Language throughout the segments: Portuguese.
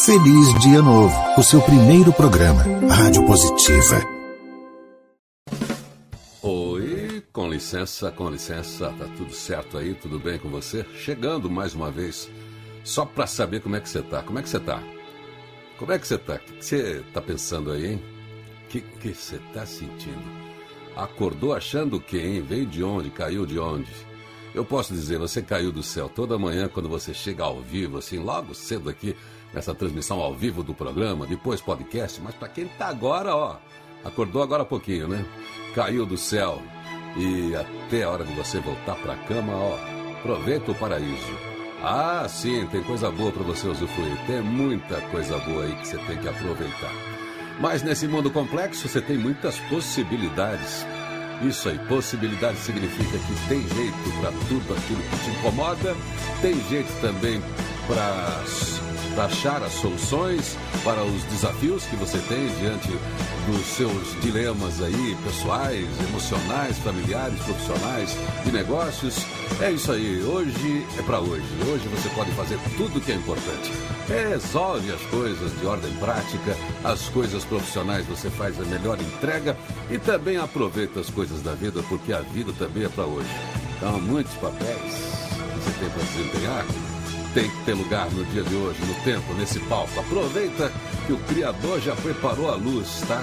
Feliz Dia Novo, o seu primeiro programa, Rádio Positiva. Oi, com licença, tá tudo certo aí, tudo bem com você? Chegando mais uma vez, só pra saber como é que você tá. Como é que você tá? O que você tá pensando aí, hein? O que você tá sentindo? Acordou achando o quê, hein? Veio de onde? Caiu de onde? Eu posso dizer, você caiu do céu toda manhã quando você chega ao vivo, assim, logo cedo aqui, nessa transmissão ao vivo do programa, depois podcast, mas pra quem tá agora, ó, acordou agora há pouquinho, né? Caiu do céu e até a hora de você voltar pra cama, ó, aproveita o paraíso. Ah, sim, tem coisa boa pra você usufruir, tem muita coisa boa aí que você tem que aproveitar. Mas nesse mundo complexo você tem muitas possibilidades. Isso aí, possibilidade significa que tem jeito para tudo aquilo que te incomoda, tem jeito também para achar as soluções para os desafios que você tem diante dos seus dilemas aí, pessoais, emocionais, familiares, profissionais, de negócios. É isso aí, hoje é para hoje. Hoje você pode fazer tudo que é importante. Resolve as coisas de ordem prática, as coisas profissionais você faz a melhor entrega e também aproveita as coisas da vida, porque a vida também é para hoje. Então, muitos papéis que você tem para desempenhar, tem que ter lugar no dia de hoje, no tempo, nesse palco. Aproveita que o Criador já preparou a luz, tá?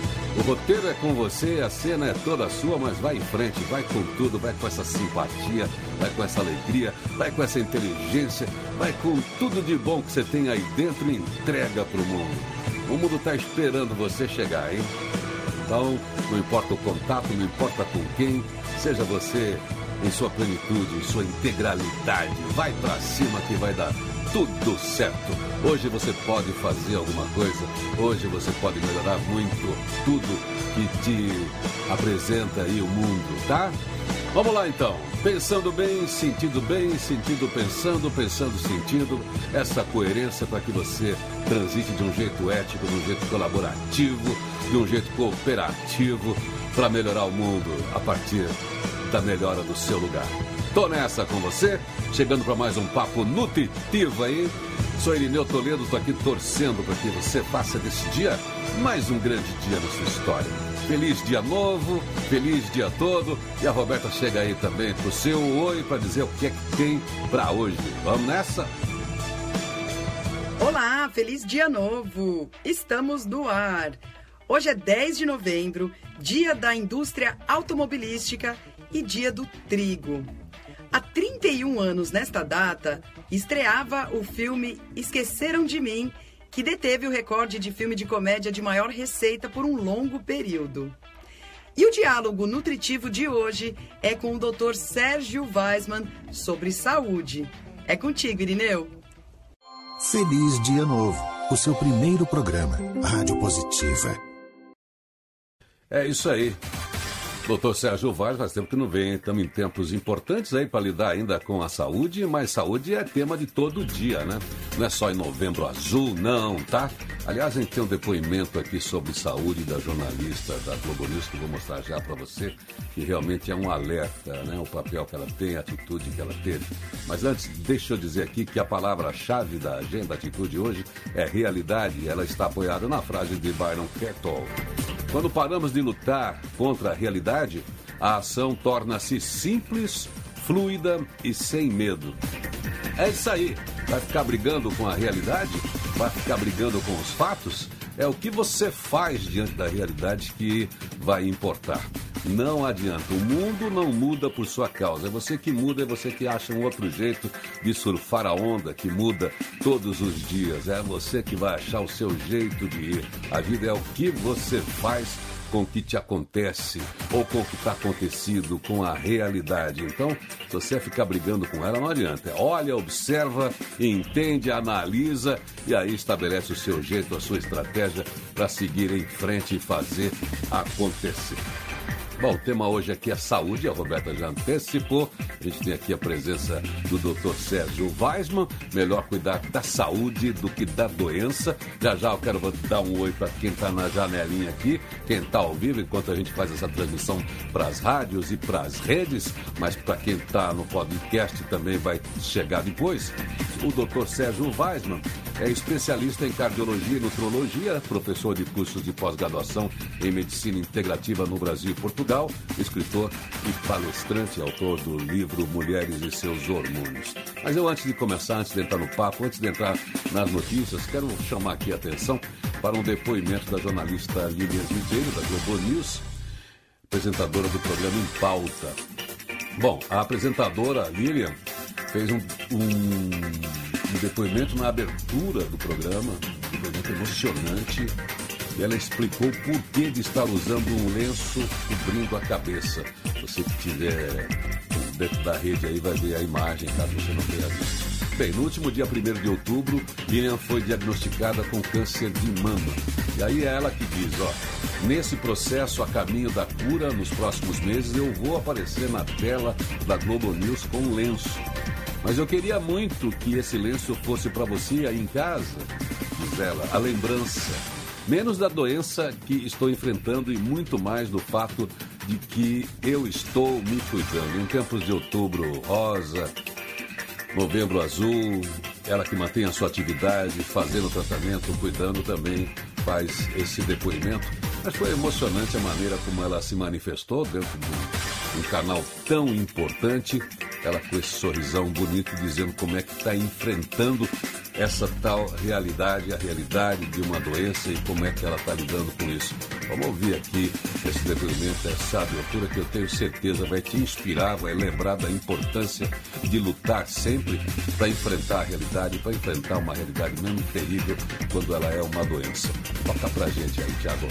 O roteiro é com você, a cena é toda sua, mas vai em frente, vai com tudo, vai com essa simpatia, vai com essa alegria, vai com essa inteligência, vai com tudo de bom que você tem aí dentro e entrega pro mundo. O mundo está esperando você chegar, hein? Então, não importa o contato, não importa com quem, seja você em sua plenitude, em sua integralidade. Vai pra cima que vai dar tudo certo. Hoje você pode fazer alguma coisa, hoje você pode melhorar muito tudo que te apresenta aí o mundo, tá? Vamos lá então, pensando bem, sentindo pensando, pensando, sentindo, essa coerência para que você transite de um jeito ético, de um jeito colaborativo, de um jeito cooperativo, para melhorar o mundo a partir da melhora do seu lugar. Tô nessa com você, chegando para mais um papo nutritivo aí. Sou Irineu Toledo, tô aqui torcendo para que você faça desse dia mais um grande dia na sua história. Feliz dia novo, feliz dia todo. E a Roberta chega aí também pro seu oi para dizer o que é que tem para hoje. Vamos nessa? Olá, feliz dia novo. Estamos no ar. Hoje é 10 de novembro, dia da indústria automobilística e dia do trigo. Há 31 anos nesta data, estreava o filme Esqueceram de Mim, que deteve o recorde de filme de comédia de maior receita por um longo período. E o diálogo nutritivo de hoje é com o Dr. Sérgio Weismann sobre saúde. É contigo, Irineu. Feliz Dia Novo, o seu primeiro programa, Rádio Positiva. É isso aí. Doutor Sérgio Vaz, faz tempo que não vem, estamos em tempos importantes aí para lidar ainda com a saúde, mas saúde é tema de todo dia, né? Não é só em Novembro Azul, não, tá? Aliás, a gente tem um depoimento aqui sobre saúde da jornalista da Globo News, que vou mostrar já para você, que realmente é um alerta, né? O papel que ela tem, a atitude que ela teve. Mas antes, deixa eu dizer aqui que a palavra-chave da agenda Atitude hoje é realidade, e ela está apoiada na frase de Byron Kato. Quando paramos de lutar contra a realidade, a ação torna-se simples, fluida e sem medo. É isso aí. Vai ficar brigando com a realidade? Vai ficar brigando com os fatos? É o que você faz diante da realidade que vai importar. Não adianta. O mundo não muda por sua causa. É você que muda, é você que acha um outro jeito de surfar a onda que muda todos os dias. É você que vai achar o seu jeito de ir. A vida é o que você faz com o que te acontece ou com o que está acontecido, com a realidade. Então, se você ficar brigando com ela, não adianta. Olha, observa, entende, analisa e aí estabelece o seu jeito, a sua estratégia para seguir em frente e fazer acontecer. Bom, o tema hoje aqui é saúde, a Roberta já antecipou. A gente tem aqui a presença do Dr. Sérgio Weismann. Melhor cuidar da saúde do que da doença. Já já eu quero dar um oi para quem está na janelinha aqui, quem está ao vivo, enquanto a gente faz essa transmissão para as rádios e para as redes. Mas para quem está no podcast também vai chegar depois. O Dr. Sérgio Weismann É especialista em cardiologia e nutrologia, professor de cursos de pós-graduação em medicina integrativa no Brasil e Portugal, escritor e palestrante, autor do livro Mulheres e Seus Hormônios. Mas eu, antes de começar, antes de entrar no papo, antes de entrar nas notícias, quero chamar aqui a atenção para um depoimento da jornalista Lilian Viveiro, da Globo News, apresentadora do programa Em Pauta. Bom, a apresentadora Lilian fez um depoimento na abertura do programa, um depoimento emocionante, e ela explicou o porquê de estar usando um lenço cobrindo a cabeça. Você que estiver dentro da rede aí vai ver a imagem, caso você não tenha visto. Bem, no último dia 1º de outubro, Lilian foi diagnosticada com câncer de mama. E aí é ela que diz, nesse processo a caminho da cura, nos próximos meses, eu vou aparecer na tela da Globo News com um lenço. Mas eu queria muito que esse lenço fosse para você aí em casa, diz ela, a lembrança. Menos da doença que estou enfrentando e muito mais do fato de que eu estou me cuidando. Em tempos de outubro rosa, novembro azul, ela que mantém a sua atividade, fazendo o tratamento, cuidando também, faz esse depoimento. Mas foi emocionante a maneira como ela se manifestou dentro de um canal tão importante, ela com esse sorrisão bonito, dizendo como é que está enfrentando essa tal realidade, a realidade de uma doença e como é que ela está lidando com isso. Vamos ouvir aqui esse depoimento, essa abertura que eu tenho certeza vai te inspirar, vai lembrar da importância de lutar sempre para enfrentar a realidade, para enfrentar uma realidade mesmo terrível quando ela é uma doença. Toca pra gente aí, Thiago.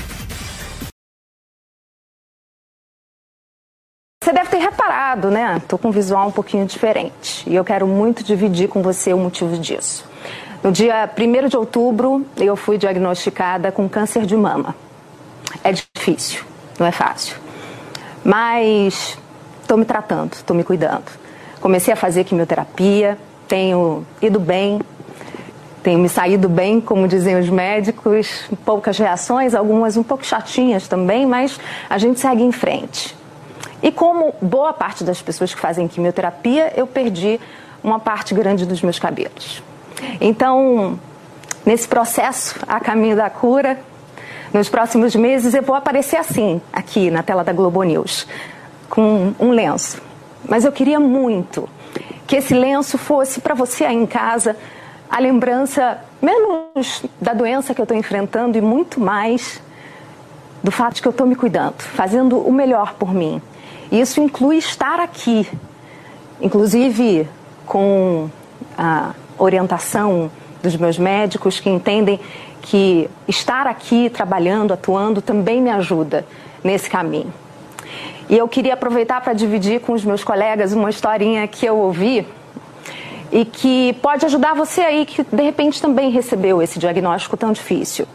Você deve ter reparado, né? Tô com um visual um pouquinho diferente e eu quero muito dividir com você o motivo disso. No dia 1º de outubro, eu fui diagnosticada com câncer de mama. É difícil, não é fácil. Mas estou me tratando, estou me cuidando. Comecei a fazer quimioterapia, tenho ido bem, tenho me saído bem, como dizem os médicos. Poucas reações, algumas um pouco chatinhas também, mas a gente segue em frente. E como boa parte das pessoas que fazem quimioterapia, eu perdi uma parte grande dos meus cabelos. Então, nesse processo, a caminho da cura, nos próximos meses eu vou aparecer assim, aqui na tela da Globo News, com um lenço. Mas eu queria muito que esse lenço fosse para você aí em casa a lembrança menos da doença que eu estou enfrentando e muito mais do fato de que eu estou me cuidando, fazendo o melhor por mim. E isso inclui estar aqui, inclusive com a orientação dos meus médicos que entendem que estar aqui trabalhando, atuando, também me ajuda nesse caminho. E eu queria aproveitar para dividir com os meus colegas uma historinha que eu ouvi e que pode ajudar você aí que de repente também recebeu esse diagnóstico tão difícil.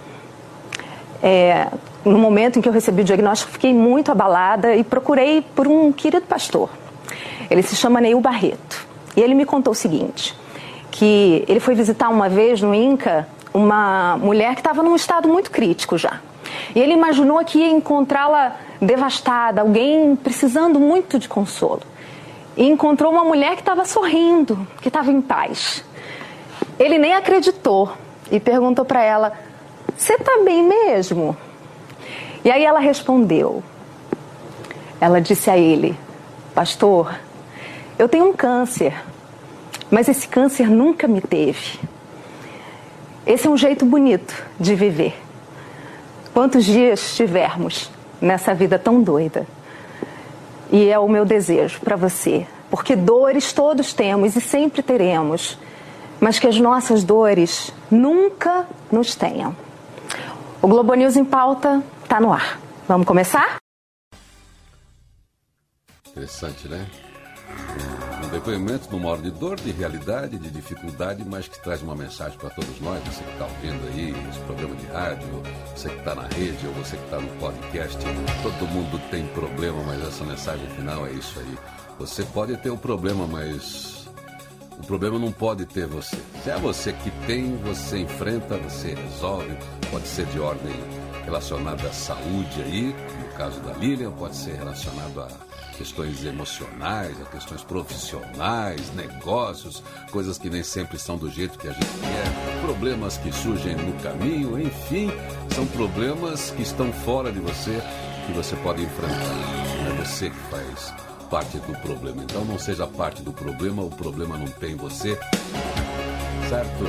No momento em que eu recebi o diagnóstico, fiquei muito abalada e procurei por um querido pastor. Ele se chama Neil Barreto. E ele me contou o seguinte, que ele foi visitar uma vez no INCA uma mulher que estava num estado muito crítico já. E ele imaginou que ia encontrá-la devastada, alguém precisando muito de consolo. E encontrou uma mulher que estava sorrindo, que estava em paz. Ele nem acreditou e perguntou para ela, você está bem mesmo? E aí ela respondeu. Ela disse a ele, pastor, eu tenho um câncer, mas esse câncer nunca me teve. Esse é um jeito bonito de viver. Quantos dias tivermos nessa vida tão doida? E é o meu desejo para você, porque dores todos temos e sempre teremos, mas que as nossas dores nunca nos tenham. O Globo News em Pauta está no ar. Vamos começar? Interessante, né? Um depoimento numa hora de dor, de realidade, de dificuldade, mas que traz uma mensagem para todos nós. Você que está ouvindo aí esse programa de rádio, você que está na rede ou você que está no podcast, todo mundo tem problema, mas essa mensagem final é isso aí. Você pode ter um problema, mas o problema não pode ter você. Se é você que tem, você enfrenta, você resolve. Pode ser de ordem relacionada à saúde aí, no caso da Lilian, pode ser relacionado a questões emocionais, a questões profissionais, negócios, coisas que nem sempre são do jeito que a gente quer, problemas que surgem no caminho, enfim, são problemas que estão fora de você, que você pode enfrentar. É você que faz parte do problema. Então não seja parte do problema, o problema não tem você, certo?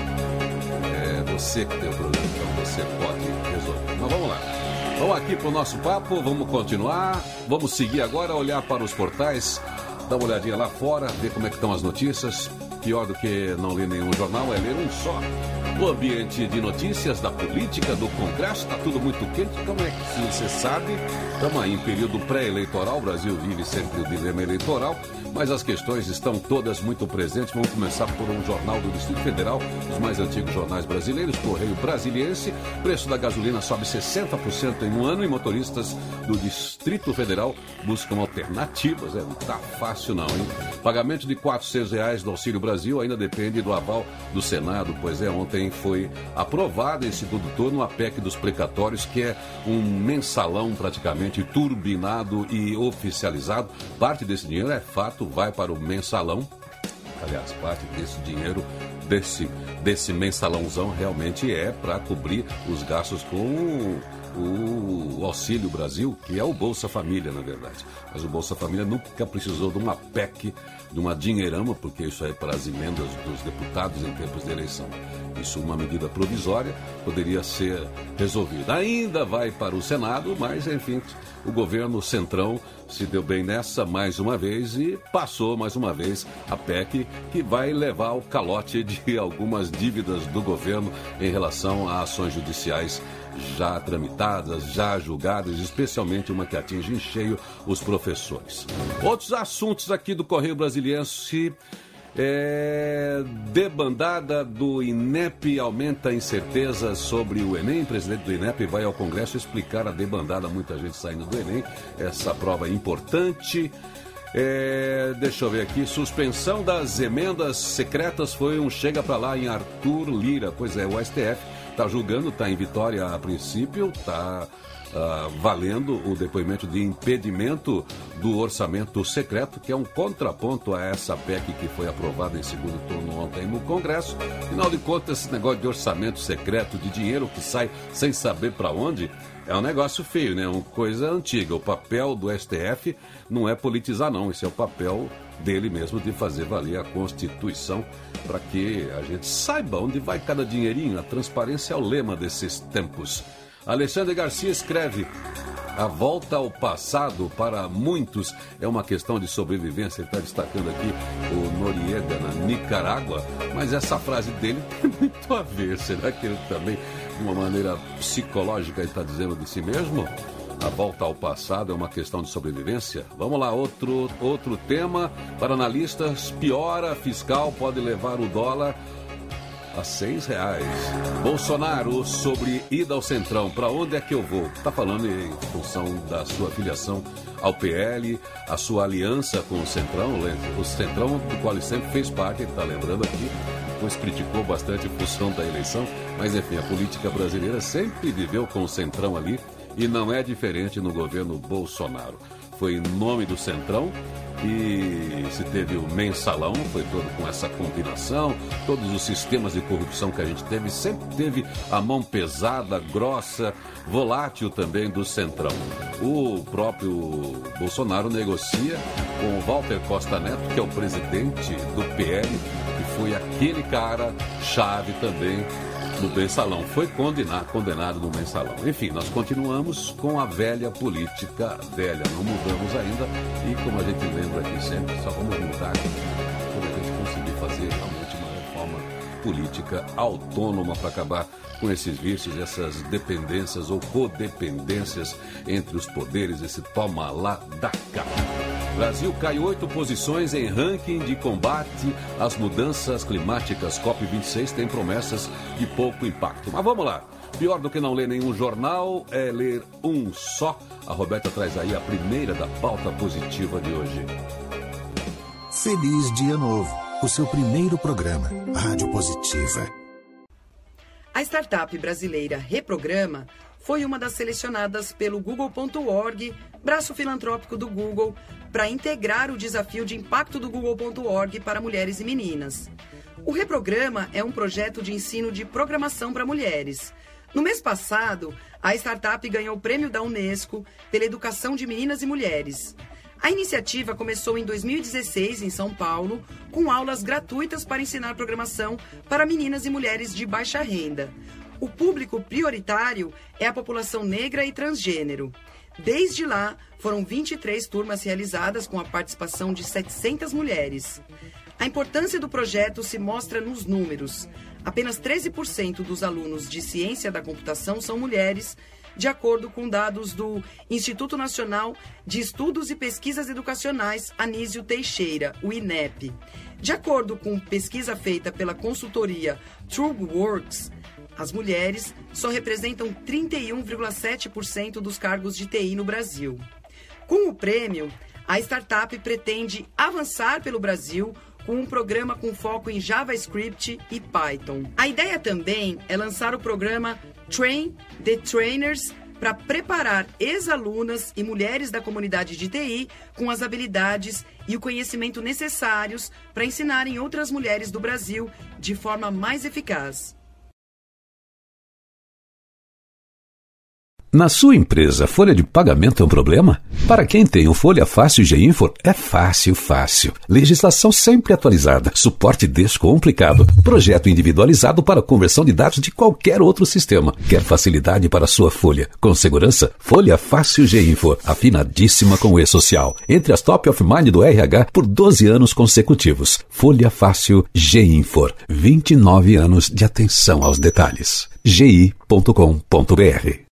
É você que tem o problema, então você pode resolver. Então vamos lá. Vamos aqui para o nosso papo, vamos continuar, vamos seguir agora, olhar para os portais, dar uma olhadinha lá fora, ver como é que estão as notícias. Pior do que não ler nenhum jornal é ler um só. O ambiente de notícias, da política, do Congresso, está tudo muito quente. Como é que você sabe? Estamos aí em período pré-eleitoral, o Brasil vive sempre o dilema eleitoral, mas as questões estão todas muito presentes. Vamos começar por um jornal do Distrito Federal, os mais antigos jornais brasileiros, Correio Brasiliense. Preço da gasolina sobe 60% em um ano e motoristas do Distrito Federal buscam alternativas. Não está fácil não, hein? Pagamento de R$400 do Auxílio Brasil ainda depende do aval do Senado, pois ontem foi aprovada em segundo turno a PEC dos precatórios, que é um mensalão praticamente turbinado e oficializado. Parte desse dinheiro, é fato, vai para o mensalão. Aliás, parte desse dinheiro, desse mensalãozão, realmente é para cobrir os gastos com o Auxílio Brasil, que é o Bolsa Família, na verdade. Mas o Bolsa Família nunca precisou de uma PEC, de uma dinheirama, porque isso é para as emendas dos deputados em tempos de eleição. Isso, uma medida provisória, poderia ser resolvida. Ainda vai para o Senado, mas, enfim, o governo Centrão se deu bem nessa mais uma vez e passou mais uma vez a PEC, que vai levar o calote de algumas dívidas do governo em relação a ações judiciais já tramitadas, já julgadas, especialmente uma que atinge em cheio os professores. Outros assuntos aqui do Correio Brasiliense. Debandada do INEP aumenta incertezas sobre o Enem. O presidente do INEP vai ao Congresso explicar a debandada, muita gente saindo do Enem, essa prova é importante. Deixa eu ver aqui, suspensão das emendas secretas foi um chega pra lá em Arthur Lira. Pois é, o STF está julgando, está em Vitória a princípio, está valendo o depoimento de impedimento do orçamento secreto, que é um contraponto a essa PEC que foi aprovada em segundo turno ontem no Congresso. Afinal de contas, esse negócio de orçamento secreto, de dinheiro que sai sem saber para onde, é um negócio feio, né? Uma coisa antiga. O papel do STF não é politizar, não. Esse é o papel dele mesmo, de fazer valer a Constituição, para que a gente saiba onde vai cada dinheirinho. A transparência é o lema desses tempos. Alexandre Garcia escreve: a volta ao passado para muitos é uma questão de sobrevivência. Ele está destacando aqui o Noriega na Nicarágua, mas essa frase dele tem muito a ver. Será que ele também, de uma maneira psicológica, está dizendo de si mesmo? A volta ao passado é uma questão de sobrevivência? Vamos lá, outro tema. Para analistas, piora fiscal pode levar o dólar a R$6. Bolsonaro sobre ida ao Centrão. Para onde é que eu vou? Está falando em função da sua filiação ao PL, a sua aliança com o Centrão, do qual ele sempre fez parte, ele está lembrando aqui, depois criticou bastante em função da eleição, mas enfim, a política brasileira sempre viveu com o Centrão ali, e não é diferente no governo Bolsonaro. Foi em nome do Centrão e se teve o mensalão, foi todo com essa combinação, todos os sistemas de corrupção que a gente teve, sempre teve a mão pesada, grossa, volátil também do Centrão. O próprio Bolsonaro negocia com o Walter Costa Neto, que é o presidente do PL, que foi aquele cara chave também do mensalão, foi condenado no mensalão. Enfim, nós continuamos com a velha política, velha, não mudamos ainda, e como a gente lembra aqui sempre, só vamos mudar quando a gente conseguir fazer realmente uma reforma política autônoma para acabar com esses vícios, essas dependências ou codependências entre os poderes, esse toma lá da cá. Brasil cai 8 posições em ranking de combate às mudanças climáticas. COP26 tem promessas de pouco impacto. Mas vamos lá. Pior do que não ler nenhum jornal é ler um só. A Roberta traz aí a primeira da pauta positiva de hoje. Feliz Dia Novo, o seu primeiro programa, Rádio Positiva. A startup brasileira Reprograma foi uma das selecionadas pelo Google.org, braço filantrópico do Google, para integrar o desafio de impacto do Google.org para mulheres e meninas. O Reprograma é um projeto de ensino de programação para mulheres. No mês passado, a startup ganhou o prêmio da Unesco pela educação de meninas e mulheres. A iniciativa começou em 2016 em São Paulo, com aulas gratuitas para ensinar programação para meninas e mulheres de baixa renda. O público prioritário é a população negra e transgênero. Desde lá, foram 23 turmas realizadas com a participação de 700 mulheres. A importância do projeto se mostra nos números. Apenas 13% dos alunos de ciência da computação são mulheres, de acordo com dados do Instituto Nacional de Estudos e Pesquisas Educacionais Anísio Teixeira, o INEP. De acordo com pesquisa feita pela consultoria TrueWorks, as mulheres só representam 31,7% dos cargos de TI no Brasil. Com o prêmio, a startup pretende avançar pelo Brasil com um programa com foco em JavaScript e Python. A ideia também é lançar o programa Train the Trainers para preparar ex-alunas e mulheres da comunidade de TI com as habilidades e o conhecimento necessários para ensinarem outras mulheres do Brasil de forma mais eficaz. Na sua empresa, folha de pagamento é um problema? Para quem tem o Folha Fácil GINFOR, é fácil. Legislação sempre atualizada, suporte descomplicado, projeto individualizado para conversão de dados de qualquer outro sistema. Quer facilidade para a sua folha? Com segurança? Folha Fácil GINFOR, afinadíssima com o E-Social. Entre as top of mind do RH por 12 anos consecutivos. Folha Fácil GINFOR, 29 anos de atenção aos detalhes. gi.com.br.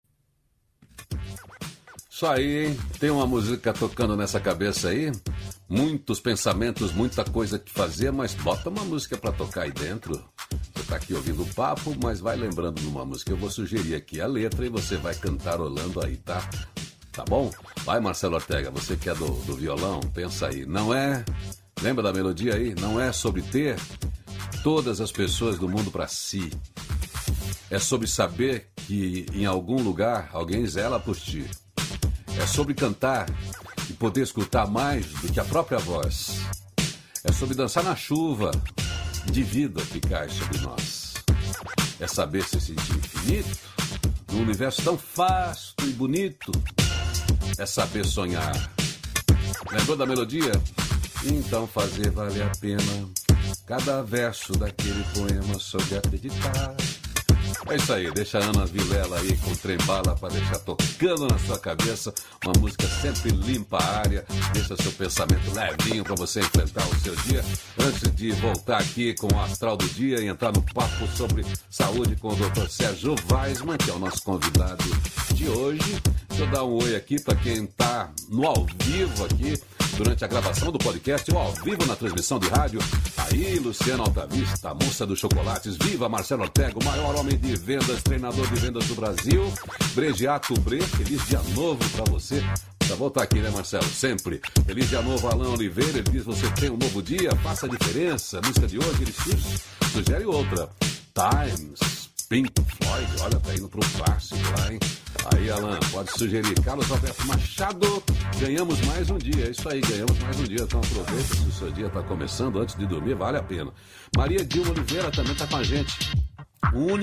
Isso aí, hein? Tem uma música tocando nessa cabeça aí, muitos pensamentos, muita coisa que fazer, mas bota uma música pra tocar aí dentro. Você tá aqui ouvindo o papo, mas vai lembrando de uma música. Eu vou sugerir aqui a letra e você vai cantarolando aí, tá? Tá bom? Vai, Marcelo Ortega, você que é do violão, pensa aí. Não é, lembra da melodia aí? Não é sobre ter todas as pessoas do mundo pra si. É sobre saber que em algum lugar alguém zela por ti. É sobre cantar e poder escutar mais do que a própria voz. É sobre dançar na chuva de vida que cai sobre nós. É saber se sentir infinito num universo tão vasto e bonito. É saber sonhar. Lembrou da melodia? Então fazer valer a pena cada verso daquele poema sobre acreditar. É isso aí, deixa a Ana Vilela aí com trem-bala para deixar tocando na sua cabeça, uma música sempre limpa a área, deixa seu pensamento levinho para você enfrentar o seu dia. Antes de voltar aqui com o Astral do Dia e entrar no papo sobre saúde com o Dr. Sérgio Weisman, que é o nosso convidado de hoje, deixa eu dar um oi aqui para quem está no ao vivo aqui, durante a gravação do podcast, ou ao vivo na transmissão de rádio. Aí, Luciano Altavista, a moça dos chocolates. Viva Marcelo Ortega, o maior homem de vendas, treinador de vendas do Brasil. Bregiato Bre, feliz dia novo pra você. Pra voltar aqui, né, Marcelo? Sempre. Feliz dia novo, Alain Oliveira. Ele diz, você tem um novo dia, faça a diferença. A música de hoje, ele sugere outra. Times, Pink Floyd. Olha, tá indo pro clássico lá, hein? Aí, Alan, pode sugerir. Carlos Alberto Machado, ganhamos mais um dia. É isso aí, ganhamos mais um dia. Então aproveita, se o seu dia está começando, antes de dormir, vale a pena. Maria Dilma Oliveira também está com a gente. Um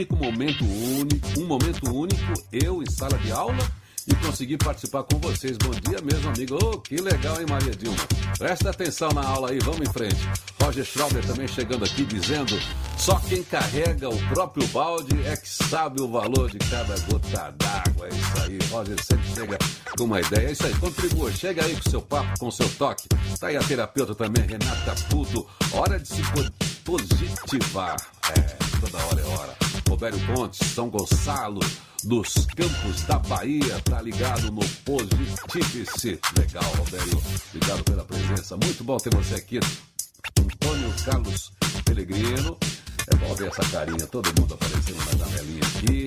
momento único, eu em sala de aula e consegui participar com vocês. Bom dia mesmo, amigo. Oh, que legal, hein, Maria Dilma? Presta atenção na aula aí, vamos em frente. Roger Schrauber também chegando aqui dizendo: só quem carrega o próprio balde é que sabe o valor de cada gota d'água. É isso aí, Roger sempre chega com uma ideia. É isso aí, contribua, chega aí com o seu papo, com o seu toque. Tá aí a terapeuta também, Renata Puto. Hora de se positivar. Toda hora é hora. Robério Pontes, São Gonçalo dos Campos da Bahia, tá ligado no Positivice. Legal, Robério, obrigado pela presença. Muito bom ter você aqui. Antônio Carlos Pellegrino. É bom ver essa carinha, todo mundo aparecendo na janelinha aqui.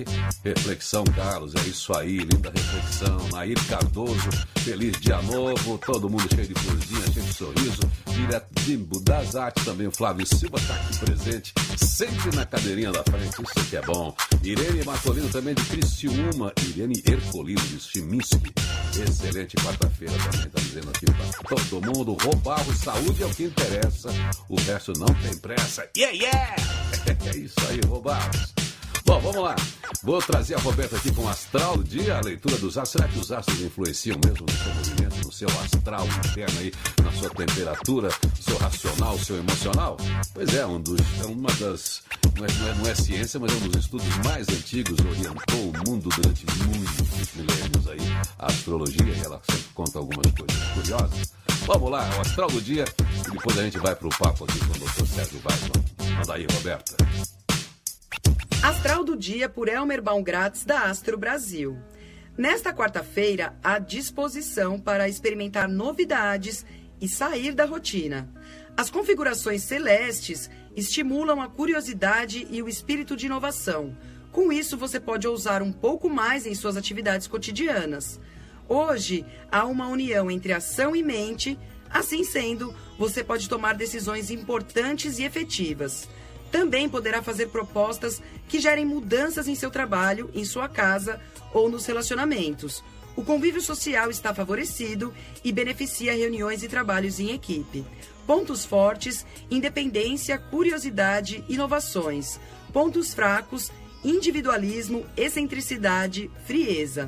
Reflexão, Carlos, é isso aí, linda reflexão. Nair Cardoso, feliz dia novo, todo mundo cheio de florzinha, cheio de sorriso. Direto de das Artes também, o Flávio Silva está aqui presente, sempre na cadeirinha da frente, isso que é bom. Irene Marcolino também de Criciúma, Irene Ercolino de Chiminski. Excelente quarta-feira também, tá dizendo aqui pra todo mundo. Roubar saúde é o que interessa, o resto não tem pressa. Yeah! É isso aí, Roubarros. Bom, vamos lá. Vou trazer a Roberta aqui com o Astral do Dia, a leitura dos astros. Será que os astros influenciam mesmo no seu movimento, no seu astral interno aí, na sua temperatura, seu racional, seu emocional? Pois é, uma das... Não é ciência, mas é um dos estudos mais antigos, orientou o mundo durante muitos milênios aí, a astrologia, e ela sempre conta algumas coisas curiosas. Vamos lá, o Astral do Dia, e depois a gente vai pro papo aqui com o Dr. Sérgio Weismann. Manda aí, Roberta. Astral do Dia por Elmer Baumgratz, da Astro Brasil. Nesta quarta-feira, há disposição para experimentar novidades e sair da rotina. As configurações celestes estimulam a curiosidade e o espírito de inovação. Com isso, você pode ousar um pouco mais em suas atividades cotidianas. Hoje, há uma união entre ação e mente. Assim sendo, você pode tomar decisões importantes e efetivas. Também poderá fazer propostas que gerem mudanças em seu trabalho, em sua casa ou nos relacionamentos. O convívio social está favorecido e beneficia reuniões e trabalhos em equipe. Pontos fortes: independência, curiosidade, inovações. Pontos fracos: individualismo, excentricidade, frieza.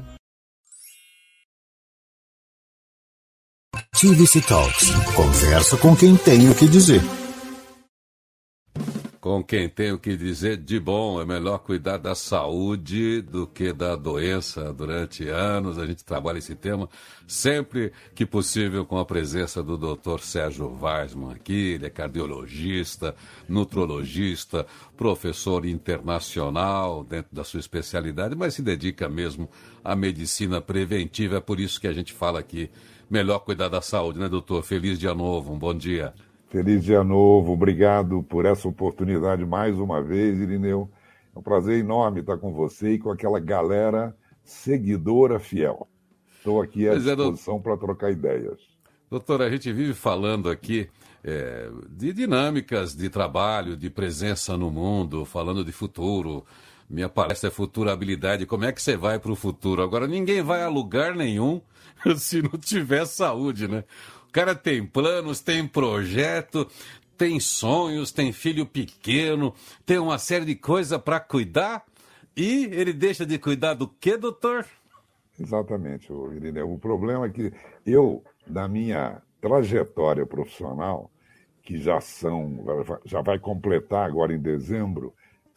TVC Talks. Conversa com quem tem o que dizer. Com quem tem o que dizer de bom, é melhor cuidar da saúde do que da doença. Durante anos a gente trabalha esse tema, sempre que possível, com a presença do Dr. Sérgio Weismann aqui. Ele é cardiologista, nutrologista, professor internacional dentro da sua especialidade, mas se dedica mesmo à medicina preventiva. É por isso que a gente fala aqui, melhor cuidar da saúde, né, doutor? Feliz dia novo, um bom dia. Feliz dia novo, obrigado por essa oportunidade mais uma vez, Irineu. É um prazer enorme estar com você e com aquela galera seguidora fiel. Estou aqui à disposição para trocar ideias. Doutor, a gente vive falando aqui de dinâmicas de trabalho, de presença no mundo, falando de futuro. Minha palestra é Futurabilidade. Como é que você vai para o futuro? Agora, ninguém vai a lugar nenhum se não tiver saúde, né? O cara tem planos, tem projeto, tem sonhos, tem filho pequeno, tem uma série de coisas para cuidar e ele deixa de cuidar do quê, doutor? Exatamente, Irineu. O problema é que eu, na minha trajetória profissional, que já vai completar agora em dezembro,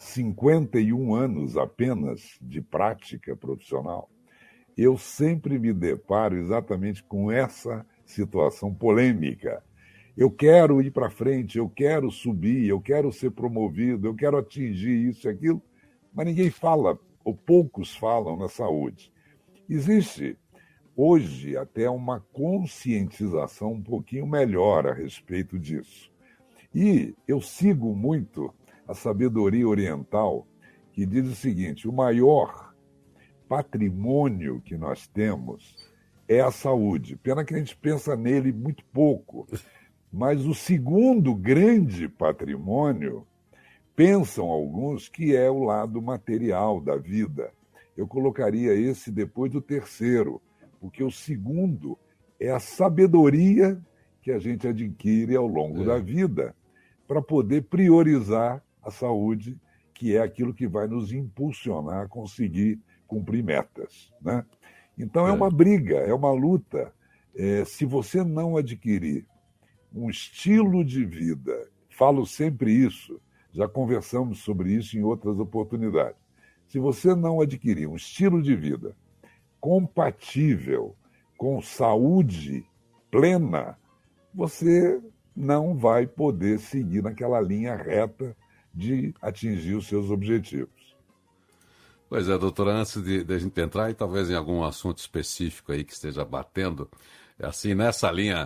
51 anos apenas de prática profissional, eu sempre me deparo exatamente com essa situação polêmica. Eu quero ir para frente, eu quero subir, eu quero ser promovido, eu quero atingir isso e aquilo, mas ninguém fala, ou poucos falam na saúde. Existe hoje até uma conscientização um pouquinho melhor a respeito disso. E eu sigo muito a sabedoria oriental, que diz o seguinte: o maior patrimônio que nós temos é a saúde. Pena que a gente pensa nele muito pouco. Mas o segundo grande patrimônio, pensam alguns, que é o lado material da vida. Eu colocaria esse depois do terceiro, porque o segundo é a sabedoria que a gente adquire ao longo da vida para poder priorizar a saúde, que é aquilo que vai nos impulsionar a conseguir cumprir metas, né? Então é uma briga, é uma luta. Se você não adquirir um estilo de vida, falo sempre isso, já conversamos sobre isso em outras oportunidades. Se você não adquirir um estilo de vida compatível com saúde plena, você não vai poder seguir naquela linha reta de atingir os seus objetivos. Pois é, doutora, antes de a gente entrar, e talvez em algum assunto específico aí que esteja batendo, assim, nessa linha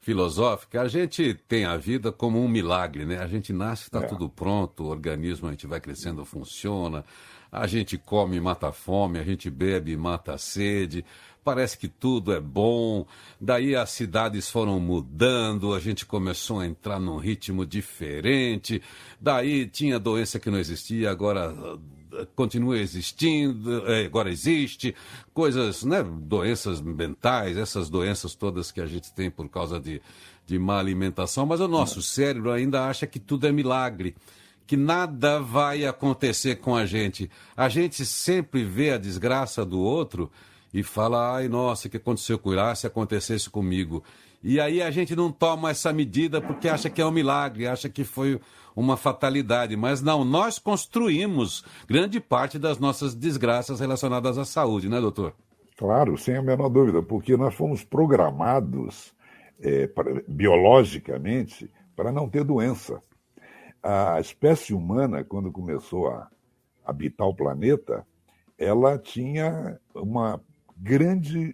filosófica, a gente tem a vida como um milagre, né? A gente nasce, está tudo pronto, o organismo, a gente vai crescendo, funciona, a gente come e mata a fome, a gente bebe e mata a sede, parece que tudo é bom, daí as cidades foram mudando, a gente começou a entrar num ritmo diferente, daí tinha doença que não existia, agora continua existindo, agora existe, coisas, né, doenças mentais, essas doenças todas que a gente tem por causa de má alimentação, mas o nosso cérebro ainda acha que tudo é milagre, que nada vai acontecer com a gente. A gente sempre vê a desgraça do outro e fala, ai, nossa, o que aconteceu com ele? Se acontecesse comigo. E aí a gente não toma essa medida porque acha que é um milagre, acha que foi uma fatalidade. Mas não, nós construímos grande parte das nossas desgraças relacionadas à saúde, né, doutor? Claro, sem a menor dúvida, porque nós fomos programados biologicamente para não ter doença. A espécie humana, quando começou a habitar o planeta, ela tinha um grande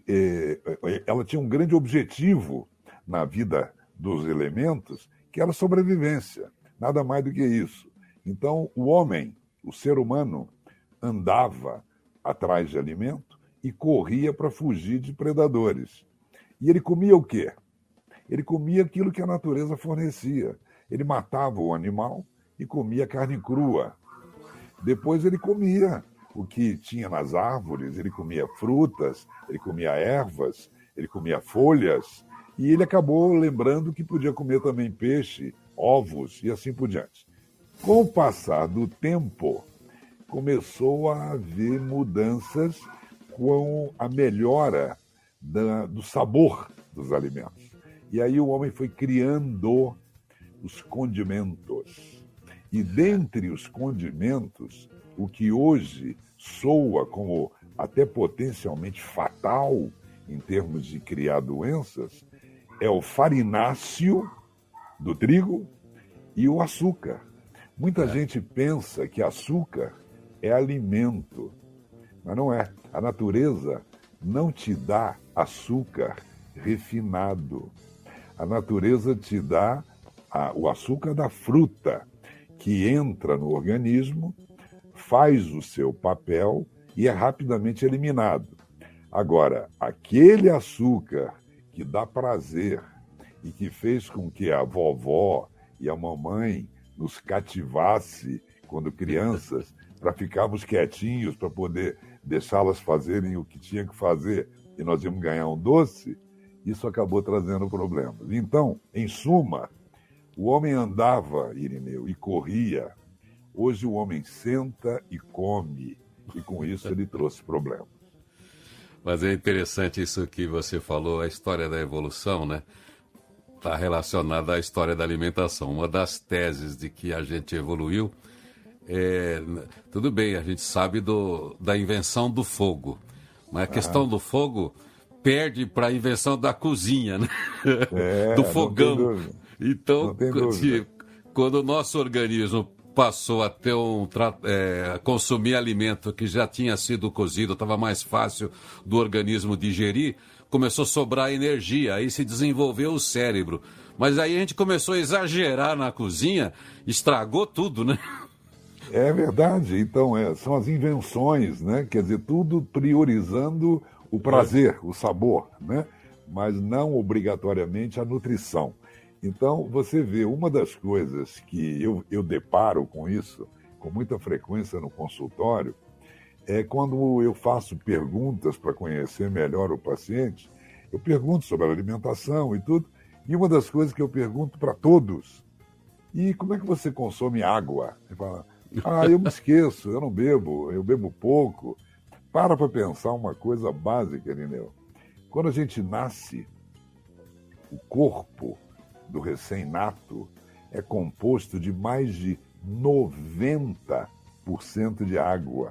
objetivo na vida dos elementos, que era a sobrevivência, nada mais do que isso. Então, o homem, o ser humano, andava atrás de alimento e corria para fugir de predadores. E ele comia o quê? Ele comia aquilo que a natureza fornecia. Ele matava o animal e comia carne crua. Depois ele comia o que tinha nas árvores, ele comia frutas, ele comia ervas, ele comia folhas, e ele acabou lembrando que podia comer também peixe, ovos e assim por diante. Com o passar do tempo, começou a haver mudanças com a melhora do sabor dos alimentos. E aí o homem foi criando os condimentos. E dentre os condimentos, o que hoje soa como até potencialmente fatal em termos de criar doenças, é o farináceo do trigo e o açúcar. Muita gente pensa que açúcar é alimento, mas não é. A natureza não te dá açúcar refinado. A natureza te dá o açúcar da fruta, que entra no organismo, faz o seu papel e é rapidamente eliminado. Agora, aquele açúcar que dá prazer e que fez com que a vovó e a mamãe nos cativasse quando crianças, para ficarmos quietinhos, para poder deixá-las fazerem o que tinha que fazer e nós íamos ganhar um doce, isso acabou trazendo problemas. Então, em suma, o homem andava, Irineu, e corria. Hoje o homem senta e come, e com isso ele trouxe problemas. Mas é interessante isso que você falou, a história da evolução, né? Está relacionada à história da alimentação. Uma das teses de que a gente evoluiu tudo bem, a gente sabe da invenção do fogo, mas a questão do fogo perde para a invenção da cozinha, né? Do fogão. Então, quando o nosso organismo passou a ter a consumir alimento que já tinha sido cozido, estava mais fácil do organismo digerir, começou a sobrar energia, aí se desenvolveu o cérebro. Mas aí a gente começou a exagerar na cozinha, estragou tudo, né? É verdade. Então, são as invenções, né? Quer dizer, tudo priorizando o prazer, o sabor, né? Mas não obrigatoriamente a nutrição. Então, você vê, uma das coisas que eu deparo com isso, com muita frequência no consultório, é quando eu faço perguntas para conhecer melhor o paciente, eu pergunto sobre a alimentação e tudo, e uma das coisas que eu pergunto para todos, e como é que você consome água? Ele fala, eu me esqueço, eu não bebo, eu bebo pouco. Para pensar uma coisa básica, Irineu. Quando a gente nasce, o corpo do recém-nato é composto de mais de 90% de água.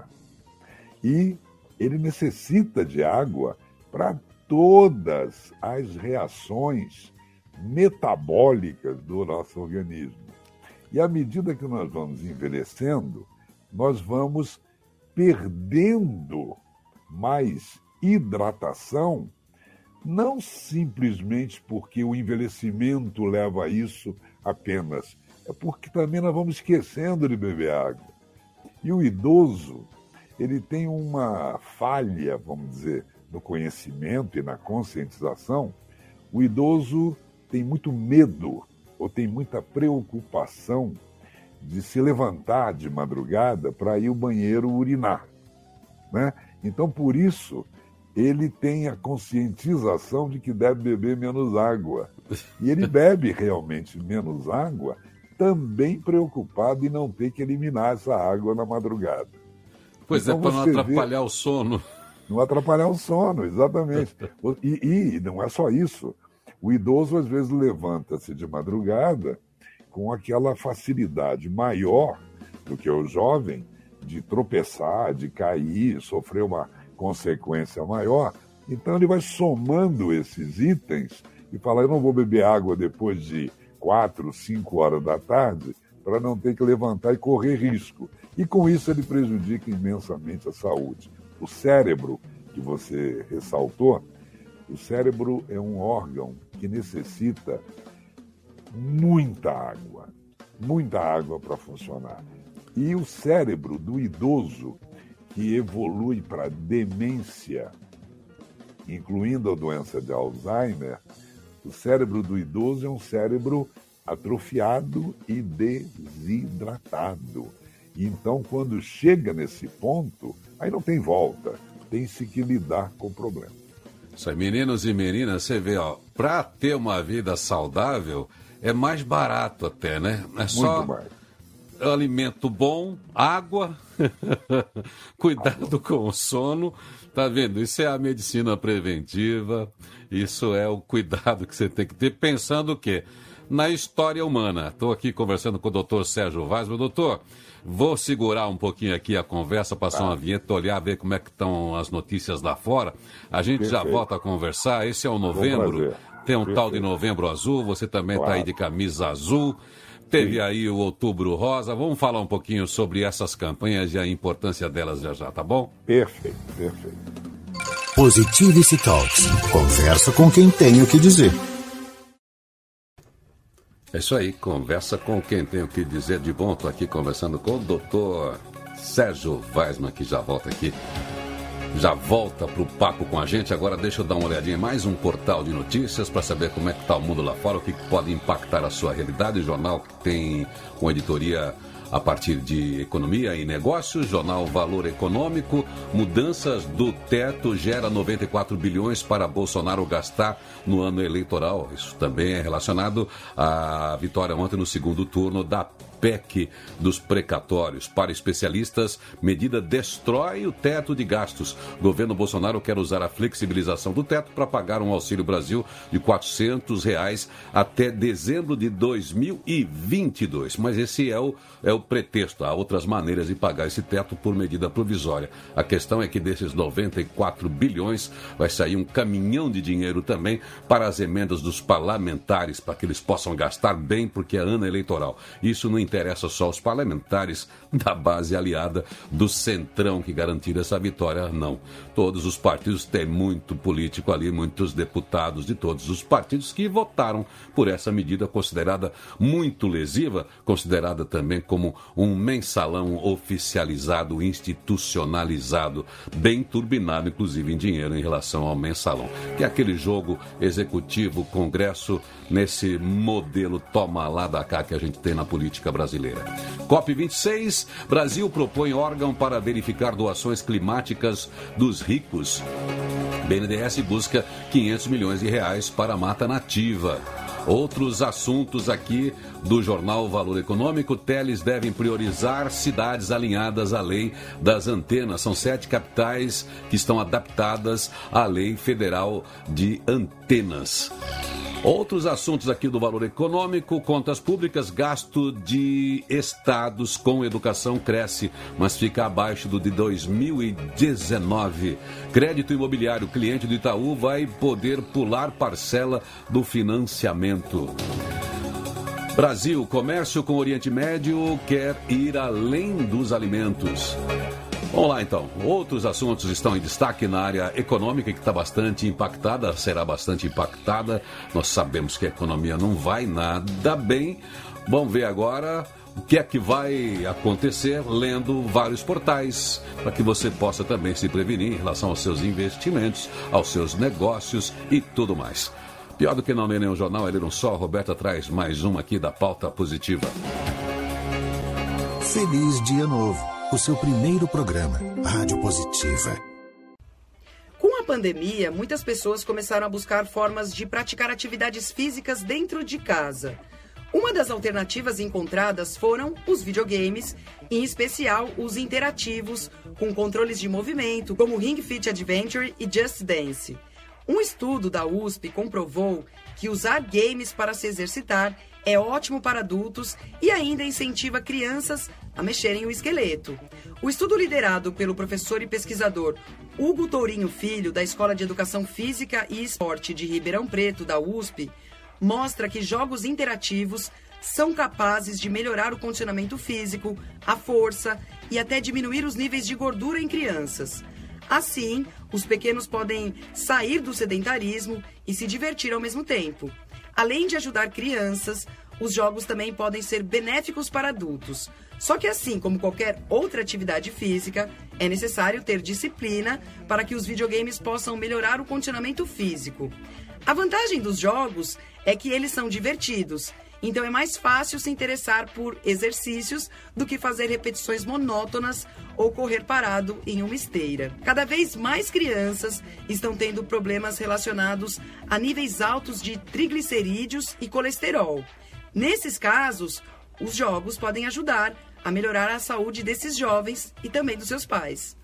E ele necessita de água para todas as reações metabólicas do nosso organismo. E à medida que nós vamos envelhecendo, nós vamos perdendo mais hidratação não simplesmente porque o envelhecimento leva a isso apenas, é porque também nós vamos esquecendo de beber água. E o idoso, ele tem uma falha, vamos dizer, no conhecimento e na conscientização. O idoso tem muito medo ou tem muita preocupação de se levantar de madrugada para ir ao banheiro urinar, né? Então, por isso, ele tem a conscientização de que deve beber menos água. E ele bebe realmente menos água, também preocupado em não ter que eliminar essa água na madrugada. Pois então, para não atrapalhar o sono. Não atrapalhar o sono, exatamente. E não é só isso. O idoso, às vezes, levanta-se de madrugada com aquela facilidade maior do que o jovem de tropeçar, de cair, sofrer uma consequência maior. Então, ele vai somando esses itens e fala, eu não vou beber água depois de 4, 5 horas da tarde para não ter que levantar e correr risco. E com isso ele prejudica imensamente a saúde. O cérebro, que você ressaltou, o cérebro é um órgão que necessita muita água para funcionar. E o cérebro do idoso, que evolui para demência, incluindo a doença de Alzheimer, o cérebro do idoso é um cérebro atrofiado e desidratado. Então, quando chega nesse ponto, aí não tem volta, tem-se que lidar com o problema. Isso aí, meninos e meninas, você vê, ó, para ter uma vida saudável, é mais barato até, né? É só muito mais. Alimento bom, água, cuidado com o sono, tá vendo? Isso é a medicina preventiva, isso é o cuidado que você tem que ter, pensando o quê? Na história humana. Estou aqui conversando com o doutor Sérgio Vaz. Meu doutor, vou segurar um pouquinho aqui a conversa, passar uma vinheta, olhar, ver como é que estão as notícias lá fora. A gente já volta a conversar. Esse é o novembro. Tem um tal de Novembro Azul, você também está aí de camisa azul. Teve aí o Outubro Rosa. Vamos falar um pouquinho sobre essas campanhas e a importância delas já, tá bom? Perfeito. Positivity Talks. Conversa com quem tem o que dizer. É isso aí, conversa com quem tem o que dizer de bom. Estou aqui conversando com o doutor Sérgio Weisman, que já volta aqui. Já volta para o papo com a gente. Agora deixa eu dar uma olhadinha em mais um portal de notícias para saber como é que está o mundo lá fora, o que pode impactar a sua realidade. Jornal que tem com editoria a partir de economia e negócios, jornal Valor Econômico, mudanças do teto gera 94 bilhões para Bolsonaro gastar no ano eleitoral. Isso também é relacionado à vitória ontem no segundo turno da PEC dos precatórios. Para especialistas, medida destrói o teto de gastos. Governo Bolsonaro quer usar a flexibilização do teto para pagar um Auxílio Brasil de R$ 400 até dezembro de 2022. Mas esse é o pretexto. Há outras maneiras de pagar esse teto por medida provisória. A questão é que desses 94 bilhões vai sair um caminhão de dinheiro também para as emendas dos parlamentares, para que eles possam gastar bem, porque é ano eleitoral. Isso não interessa só aos parlamentares da base aliada do Centrão que garantiram essa vitória, não. Todos os partidos têm muito político ali, muitos deputados de todos os partidos que votaram por essa medida considerada muito lesiva, considerada também como um mensalão oficializado, institucionalizado, bem turbinado, inclusive em dinheiro em relação ao mensalão. Que é aquele jogo executivo, Congresso, nesse modelo toma lá da cá que a gente tem na política brasileira. COP26, Brasil propõe órgão para verificar doações climáticas dos ricos. BNDES busca 500 milhões de reais para a mata nativa. Outros assuntos aqui do jornal Valor Econômico. Teles devem priorizar cidades alinhadas à lei das antenas. São 7 capitais que estão adaptadas à lei federal de antenas. Outros assuntos aqui do Valor Econômico, contas públicas, gasto de estados com educação cresce, mas fica abaixo do de 2019. Crédito imobiliário, cliente do Itaú vai poder pular parcela do financiamento. Brasil, comércio com o Oriente Médio quer ir além dos alimentos. Vamos lá, então. Outros assuntos estão em destaque na área econômica, que está bastante impactada, será bastante impactada. Nós sabemos que a economia não vai nada bem. Vamos ver agora o que é que vai acontecer lendo vários portais, para que você possa também se prevenir em relação aos seus investimentos, aos seus negócios e tudo mais. Pior do que não ler nenhum jornal, é ler um só. A Roberta traz mais uma aqui da pauta positiva. Feliz Dia Novo, o seu primeiro programa, Rádio Positiva. Com a pandemia, muitas pessoas começaram a buscar formas de praticar atividades físicas dentro de casa. Uma das alternativas encontradas foram os videogames, em especial os interativos, com controles de movimento, como Ring Fit Adventure e Just Dance. Um estudo da USP comprovou que usar games para se exercitar é ótimo para adultos e ainda incentiva crianças a mexerem o esqueleto. O estudo liderado pelo professor e pesquisador Hugo Tourinho Filho, da Escola de Educação Física e Esporte de Ribeirão Preto, da USP, mostra que jogos interativos são capazes de melhorar o condicionamento físico, a força e até diminuir os níveis de gordura em crianças. Assim, os pequenos podem sair do sedentarismo e se divertir ao mesmo tempo. Além de ajudar crianças, os jogos também podem ser benéficos para adultos. Só que assim como qualquer outra atividade física, é necessário ter disciplina para que os videogames possam melhorar o condicionamento físico. A vantagem dos jogos é que eles são divertidos, então é mais fácil se interessar por exercícios do que fazer repetições monótonas ou correr parado em uma esteira. Cada vez mais crianças estão tendo problemas relacionados a níveis altos de triglicerídeos e colesterol. Nesses casos, os jogos podem ajudar a melhorar a saúde desses jovens e também dos seus pais.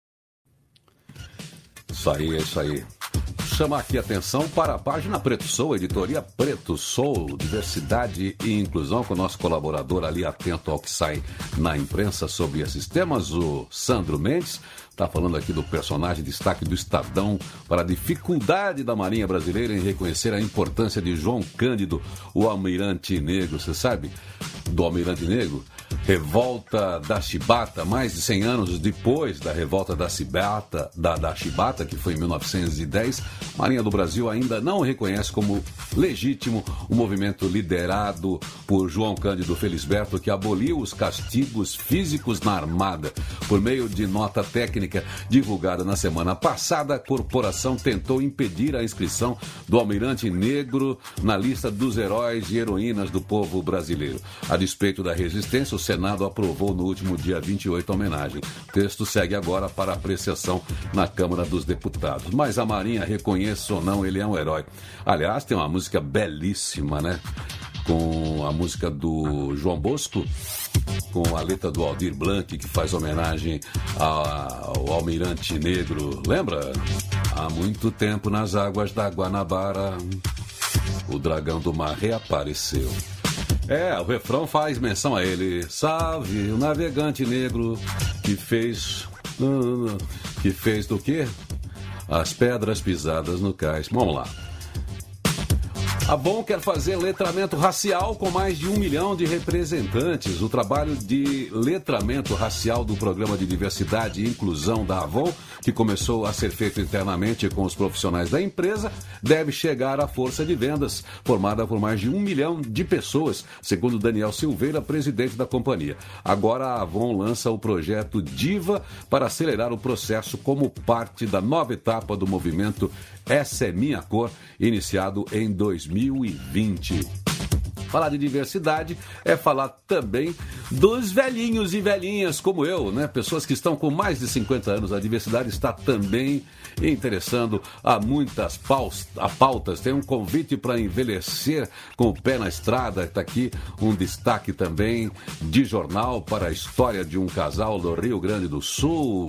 Isso aí, é isso aí. Chamar aqui a atenção para a página Preto Sou, editoria Preto Sou, diversidade e inclusão, com o nosso colaborador ali atento ao que sai na imprensa sobre esses temas, o Sandro Mendes. Está falando aqui do personagem destaque do Estadão para a dificuldade da Marinha Brasileira em reconhecer a importância de João Cândido, o Almirante Negro. Você sabe do Almirante Negro? Revolta da Chibata, mais de 100 anos depois da revolta da Chibata, que foi em 1910, a Marinha do Brasil ainda não reconhece como legítimo o movimento liderado por João Cândido Felisberto, que aboliu os castigos físicos na Armada. Por meio de nota técnica divulgada na semana passada, a corporação tentou impedir a inscrição do Almirante Negro na lista dos heróis e heroínas do povo brasileiro. A despeito da resistência, o Senado aprovou no último dia 28 a homenagem. O texto segue agora para apreciação na Câmara dos Deputados. Mas a Marinha, reconheça ou não, ele é um herói. Aliás, tem uma música belíssima, né? Com a música do João Bosco, com a letra do Aldir Blanc, que faz homenagem ao Almirante Negro. Lembra? Há muito tempo nas águas da Guanabara, o dragão do mar reapareceu. O refrão faz menção a ele. Salve o navegante negro que fez do quê? As pedras pisadas no cais. Vamos lá. A Avon quer fazer letramento racial com mais de 1 milhão de representantes. O trabalho de letramento racial do Programa de Diversidade e Inclusão da Avon, que começou a ser feito internamente com os profissionais da empresa, deve chegar à força de vendas, formada por mais de 1 milhão de pessoas, segundo Daniel Silveira, presidente da companhia. Agora a Avon lança o projeto Diva para acelerar o processo como parte da nova etapa do movimento Essa é Minha Cor, iniciado em 2020. Falar de diversidade é falar também dos velhinhos e velhinhas como eu, né? Pessoas que estão com mais de 50 anos. A diversidade está também interessando a muitas pautas. Tem um convite para envelhecer com o pé na estrada. Está aqui um destaque também de jornal para a história de um casal do Rio Grande do Sul.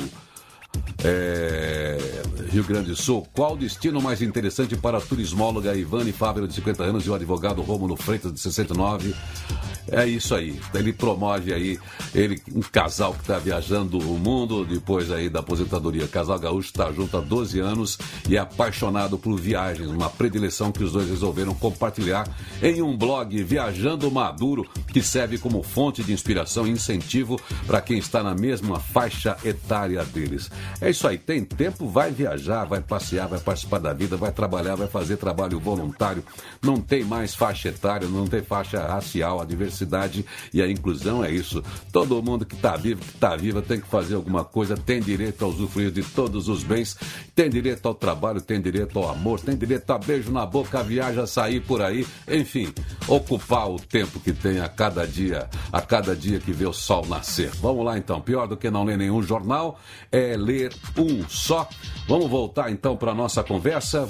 Rio Grande do Sul. Qual o destino mais interessante para a turismóloga Ivane Fávero, de 50 anos, e o advogado Rômulo Freitas, de 69? É isso aí. Ele promove aí, um casal que está viajando o mundo depois aí da aposentadoria. Casal gaúcho está junto há 12 anos e é apaixonado por viagens. Uma predileção que os dois resolveram compartilhar em um blog, Viajando Maduro, que serve como fonte de inspiração e incentivo para quem está na mesma faixa etária deles. É isso aí. Tem tempo, vai viajar, vai passear, vai participar da vida, vai trabalhar, vai fazer trabalho voluntário. Não tem mais faixa etária, não tem faixa racial, a diversidade e a inclusão é isso. Todo mundo que está vivo, que está viva, tem que fazer alguma coisa, tem direito a usufruir de todos os bens, tem direito ao trabalho, tem direito ao amor, tem direito a beijo na boca, a viagem, a sair por aí, enfim, ocupar o tempo que tem a cada dia que vê o sol nascer. Vamos lá então, pior do que não ler nenhum jornal é ler um só. Vamos voltar então para a nossa conversa,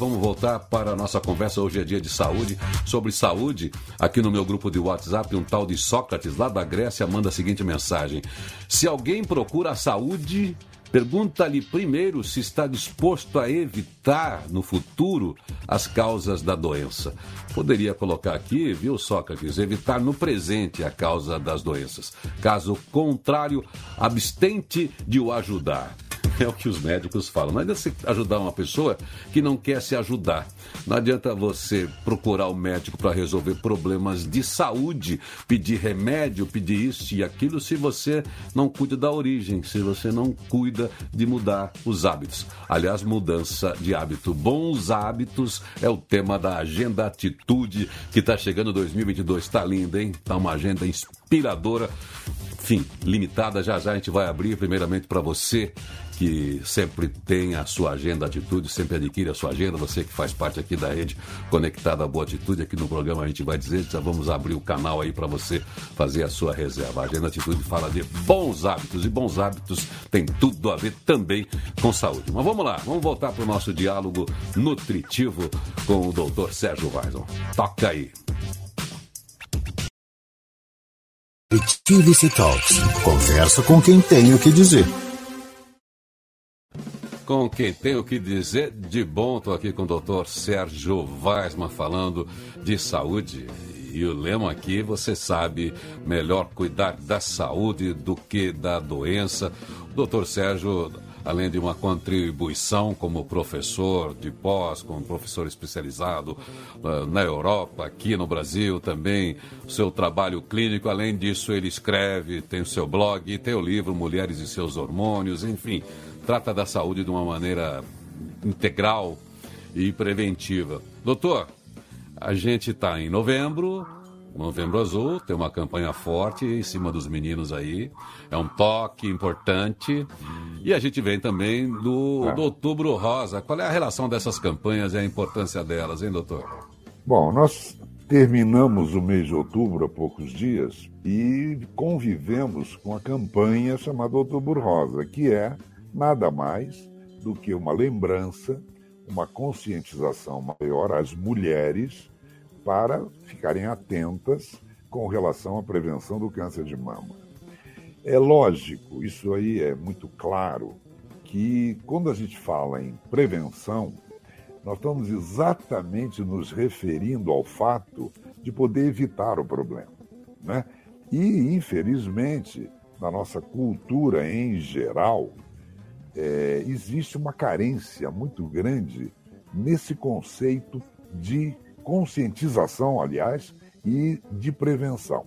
hoje é dia de saúde, sobre saúde, aqui no meu grupo de WhatsApp, um tal de Sócrates, lá da Grécia, manda a seguinte mensagem: se alguém procura a saúde, pergunta-lhe primeiro se está disposto a evitar no futuro as causas da doença. Poderia colocar aqui, viu, Sócrates, evitar no presente a causa das doenças. Caso contrário, abstente de o ajudar. É o que os médicos falam. Não adianta você ajudar uma pessoa que não quer se ajudar. Não adianta você procurar o médico para resolver problemas de saúde, pedir remédio, pedir isso e aquilo, se você não cuida da origem, se você não cuida de mudar os hábitos. Aliás, mudança de hábito. Bons hábitos é o tema da Agenda Atitude, que está chegando 2022. Está linda, hein? Está uma agenda inspiradora. Enfim, limitada. Já a gente vai abrir primeiramente para você que sempre tem a sua agenda Atitude, sempre adquire a sua agenda, você que faz parte aqui da rede Conectada à Boa Atitude, aqui no programa a gente vai dizer, já vamos abrir o canal aí para você fazer a sua reserva. A Agenda Atitude fala de bons hábitos, e bons hábitos tem tudo a ver também com saúde. Mas vamos lá, vamos voltar para o nosso diálogo nutritivo com o Dr. Sérgio Weisel. Toca aí. Activity Talks. Conversa com quem tem o que dizer. Com quem tem o que dizer de bom, estou aqui com o Dr. Sérgio Weisman falando de saúde. E o lema aqui, você sabe, melhor cuidar da saúde do que da doença. O Dr. Sérgio, além de uma contribuição como professor de pós, como professor especializado na Europa, aqui no Brasil também, o seu trabalho clínico, além disso ele escreve, tem o seu blog, tem o livro Mulheres e Seus Hormônios, enfim, trata da saúde de uma maneira integral e preventiva. Doutor, a gente está em novembro azul, tem uma campanha forte em cima dos meninos aí, é um toque importante, e a gente vem também do Outubro Rosa. Qual é a relação dessas campanhas e a importância delas, hein, doutor? Bom, nós terminamos o mês de outubro há poucos dias e convivemos com a campanha chamada Outubro Rosa, que é nada mais do que uma lembrança, uma conscientização maior às mulheres para ficarem atentas com relação à prevenção do câncer de mama. É lógico, isso aí é muito claro, que quando a gente fala em prevenção, nós estamos exatamente nos referindo ao fato de poder evitar o problema, né? E, infelizmente, na nossa cultura em geral, existe uma carência muito grande nesse conceito de conscientização, aliás, e de prevenção.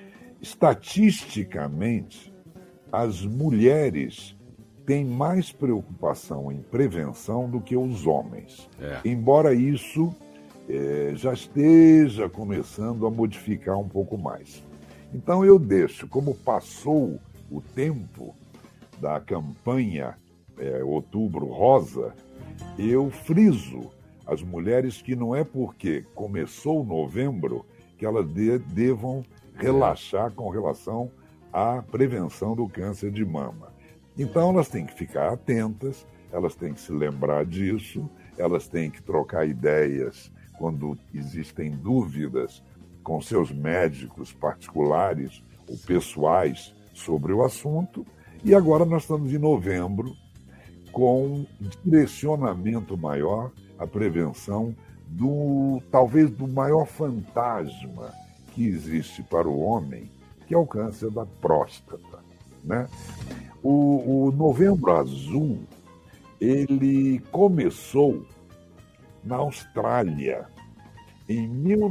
Estatisticamente, as mulheres têm mais preocupação em prevenção do que os homens. Embora isso já esteja começando a modificar um pouco mais. Então eu deixo, como passou o tempo da campanha Outubro Rosa, eu friso as mulheres que não é porque começou novembro que elas devam relaxar com relação à prevenção do câncer de mama. Então elas têm que ficar atentas, elas têm que se lembrar disso, elas têm que trocar ideias quando existem dúvidas com seus médicos particulares ou pessoais sobre o assunto. E agora nós estamos em novembro, com direcionamento maior à prevenção talvez do maior fantasma que existe para o homem, que é o câncer da próstata, né? O Novembro Azul, ele começou na Austrália, em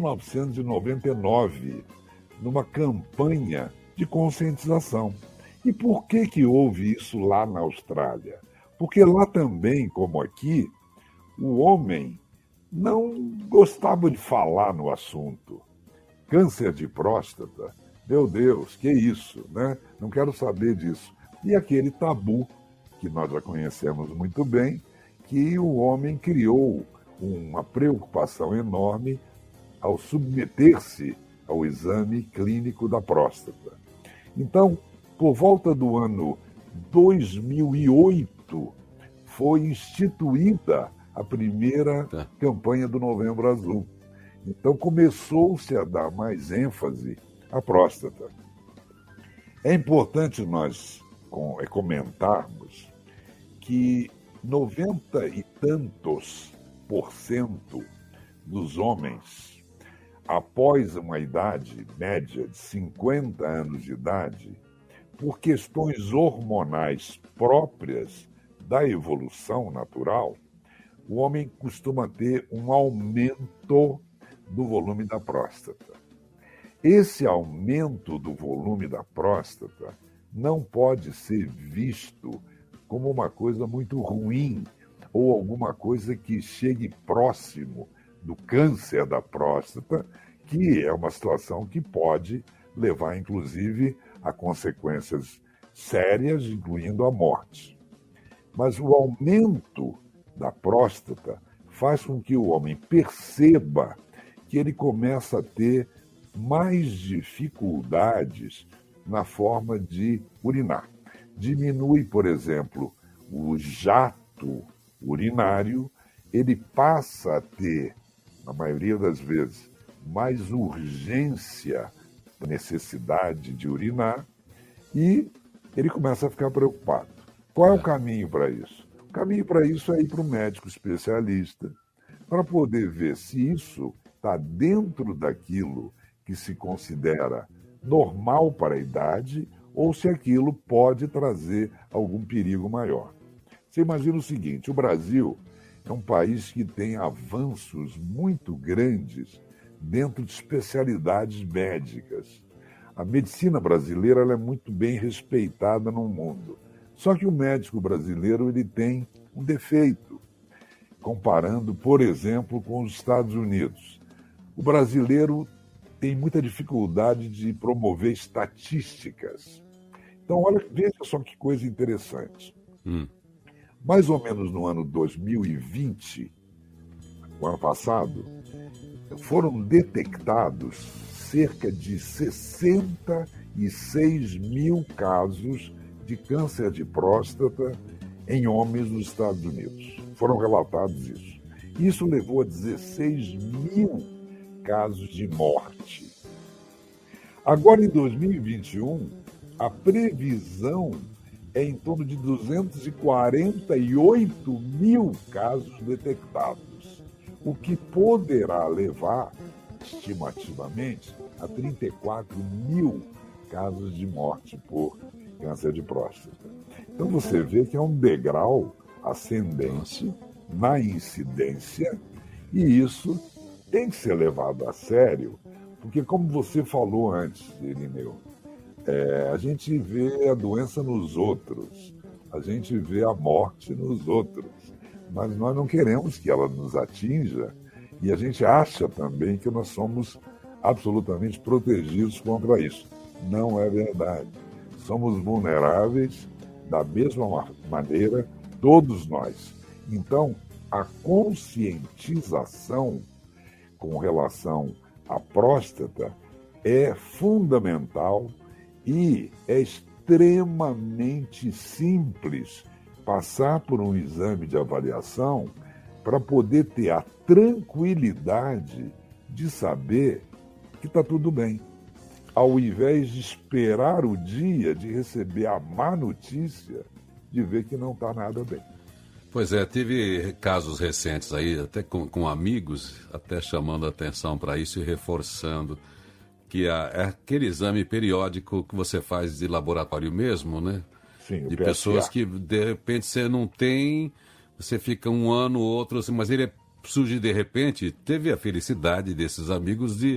1999, numa campanha de conscientização. E por que houve isso lá na Austrália? Porque lá também, como aqui, o homem não gostava de falar no assunto. Câncer de próstata, meu Deus, que isso, né? Não quero saber disso. E aquele tabu, que nós já conhecemos muito bem, que o homem criou uma preocupação enorme ao submeter-se ao exame clínico da próstata. Então, por volta do ano 2008, foi instituída a primeira campanha do Novembro Azul. Então, começou-se a dar mais ênfase à próstata. É importante nós comentarmos que 90 e tantos % dos homens, após uma idade média de 50 anos de idade, por questões hormonais próprias da evolução natural, o homem costuma ter um aumento do volume da próstata. Esse aumento do volume da próstata não pode ser visto como uma coisa muito ruim ou alguma coisa que chegue próximo do câncer da próstata, que é uma situação que pode levar, inclusive, a consequências sérias, incluindo a morte. Mas o aumento da próstata faz com que o homem perceba que ele começa a ter mais dificuldades na forma de urinar. Diminui, por exemplo, o jato urinário, ele passa a ter, na maioria das vezes, mais urgência, necessidade de urinar, e ele começa a ficar preocupado. Qual é o caminho para isso? O caminho para isso é ir para um médico especialista, para poder ver se isso está dentro daquilo que se considera normal para a idade ou se aquilo pode trazer algum perigo maior. Você imagina o seguinte, o Brasil é um país que tem avanços muito grandes dentro de especialidades médicas. A medicina brasileira ela é muito bem respeitada no mundo. Só que o médico brasileiro ele tem um defeito, comparando, por exemplo, com os Estados Unidos. O brasileiro tem muita dificuldade de promover estatísticas. Então, veja só que coisa interessante. Mais ou menos no ano 2020, o ano passado, foram detectados cerca de 66 mil casos de câncer de próstata em homens nos Estados Unidos. Foram relatados isso. Isso levou a 16 mil casos de morte. Agora, em 2021, a previsão é em torno de 248 mil casos detectados, o que poderá levar, estimativamente, a 34 mil casos de morte por câncer de próstata. Então você vê que é um degrau ascendente na incidência, e isso tem que ser levado a sério, porque como você falou antes, Irineu, a gente vê a doença nos outros, a gente vê a morte nos outros, mas nós não queremos que ela nos atinja, e a gente acha também que nós somos absolutamente protegidos contra isso. Não é verdade. Somos vulneráveis da mesma maneira, todos nós. Então, a conscientização com relação à próstata é fundamental e é extremamente simples passar por um exame de avaliação para poder ter a tranquilidade de saber que está tudo bem, ao invés de esperar o dia de receber a má notícia de ver que não está nada bem. Pois é, teve casos recentes aí, até com amigos, até chamando a atenção para isso e reforçando que é aquele exame periódico que você faz de laboratório mesmo, né? Sim, de pessoas que, de repente, você não tem, você fica um ano, outro, assim, mas ele surge de repente. Teve a felicidade desses amigos de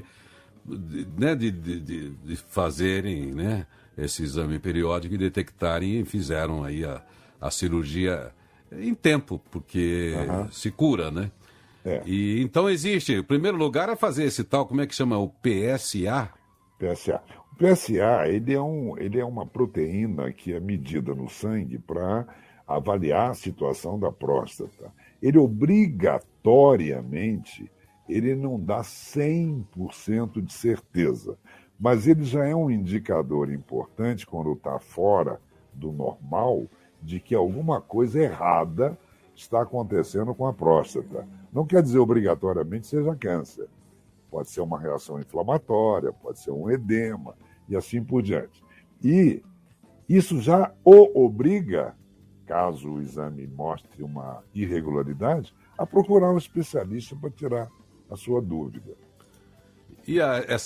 fazerem, né, esse exame periódico e detectarem, e fizeram aí a cirurgia em tempo, porque se cura, né? E então existe, em primeiro lugar, é fazer esse tal, como é que chama? O PSA? PSA. O PSA, ele é uma proteína que é medida no sangue para avaliar a situação da próstata. Ele obrigatoriamente, ele não dá 100% de certeza, mas ele já é um indicador importante quando está fora do normal de que alguma coisa errada está acontecendo com a próstata. Não quer dizer obrigatoriamente seja câncer. Pode ser uma reação inflamatória, pode ser um edema e assim por diante. E isso já o obriga, caso o exame mostre uma irregularidade, a procurar um especialista para tirar a sua dúvida. E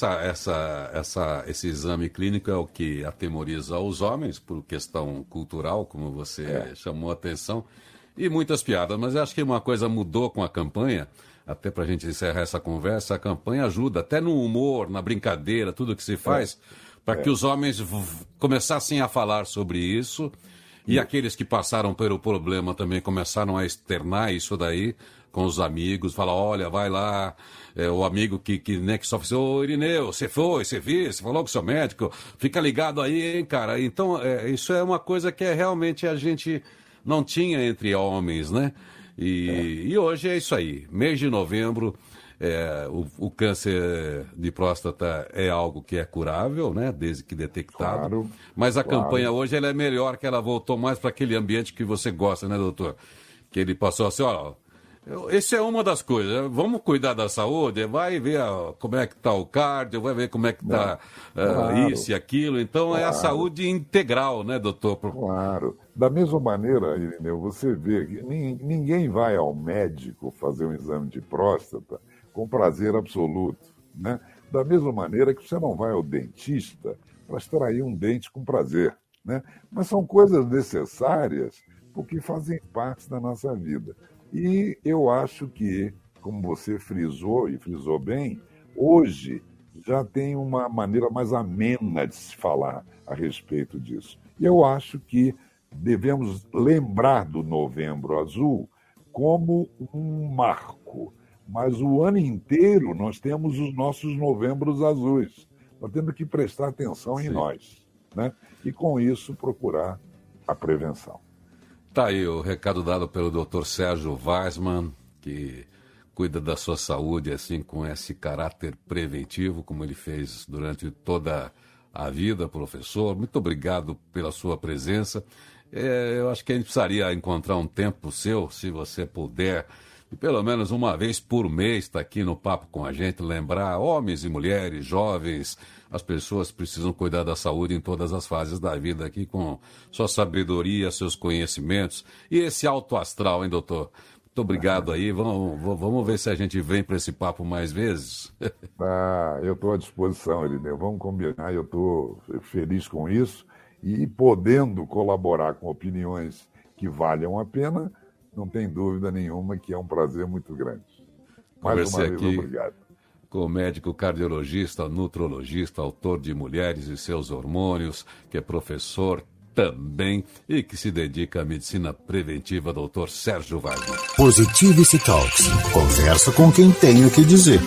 esse exame clínico é o que atemoriza os homens, por questão cultural, como você chamou a atenção, e muitas piadas. Mas eu acho que uma coisa mudou com a campanha, até para a gente encerrar essa conversa, a campanha ajuda, até no humor, na brincadeira, tudo que se faz, para que os homens começassem a falar sobre isso, e aqueles que passaram pelo problema também começaram a externar isso daí com os amigos, falar, olha, vai lá, o amigo que sofre, ô Irineu, você falou com o seu médico, fica ligado aí, hein, cara. Então, isso é uma coisa que realmente a gente não tinha entre homens, né? E hoje é isso aí, mês de novembro, o câncer de próstata é algo que é curável, né? Desde que detectado. Claro, mas a campanha hoje ela é melhor, que ela voltou mais para aquele ambiente que você gosta, né, doutor? Que ele passou assim, ó, essa é uma das coisas, vamos cuidar da saúde, vai ver como é que está o cardio, vai ver como é que está isso e aquilo, então é a saúde integral, né, doutor? Claro, da mesma maneira, Irineu, você vê que ninguém vai ao médico fazer um exame de próstata com prazer absoluto, né? Da mesma maneira que você não vai ao dentista para extrair um dente com prazer, né? Mas são coisas necessárias porque fazem parte da nossa vida. E eu acho que, como você frisou, e frisou bem, hoje já tem uma maneira mais amena de se falar a respeito disso. E eu acho que devemos lembrar do Novembro Azul como um marco. Mas o ano inteiro nós temos os nossos Novembros Azuis. Nós temos que prestar atenção em nós, né? E, com isso, procurar a prevenção. Tá aí o recado dado pelo Dr. Sérgio Weissmann, que cuida da sua saúde assim com esse caráter preventivo, como ele fez durante toda a vida, professor. Muito obrigado pela sua presença. Eu acho que a gente precisaria encontrar um tempo seu, se você puder, e pelo menos uma vez por mês estar aqui no Papo com a gente, lembrar homens e mulheres, jovens, as pessoas precisam cuidar da saúde em todas as fases da vida aqui, com sua sabedoria, seus conhecimentos e esse alto astral, hein, doutor? Muito obrigado aí. Vamos ver se a gente vem para esse papo mais vezes. Eu estou à disposição, Irineu. Vamos combinar. Eu estou feliz com isso e podendo colaborar com opiniões que valham a pena, não tem dúvida nenhuma que é um prazer muito grande. Mais uma vez, obrigado. Com o médico cardiologista, nutrologista, autor de Mulheres e Seus Hormônios, que é professor também e que se dedica à medicina preventiva, doutor Sérgio Weissmann. Positivity Talks. Conversa com quem tem o que dizer.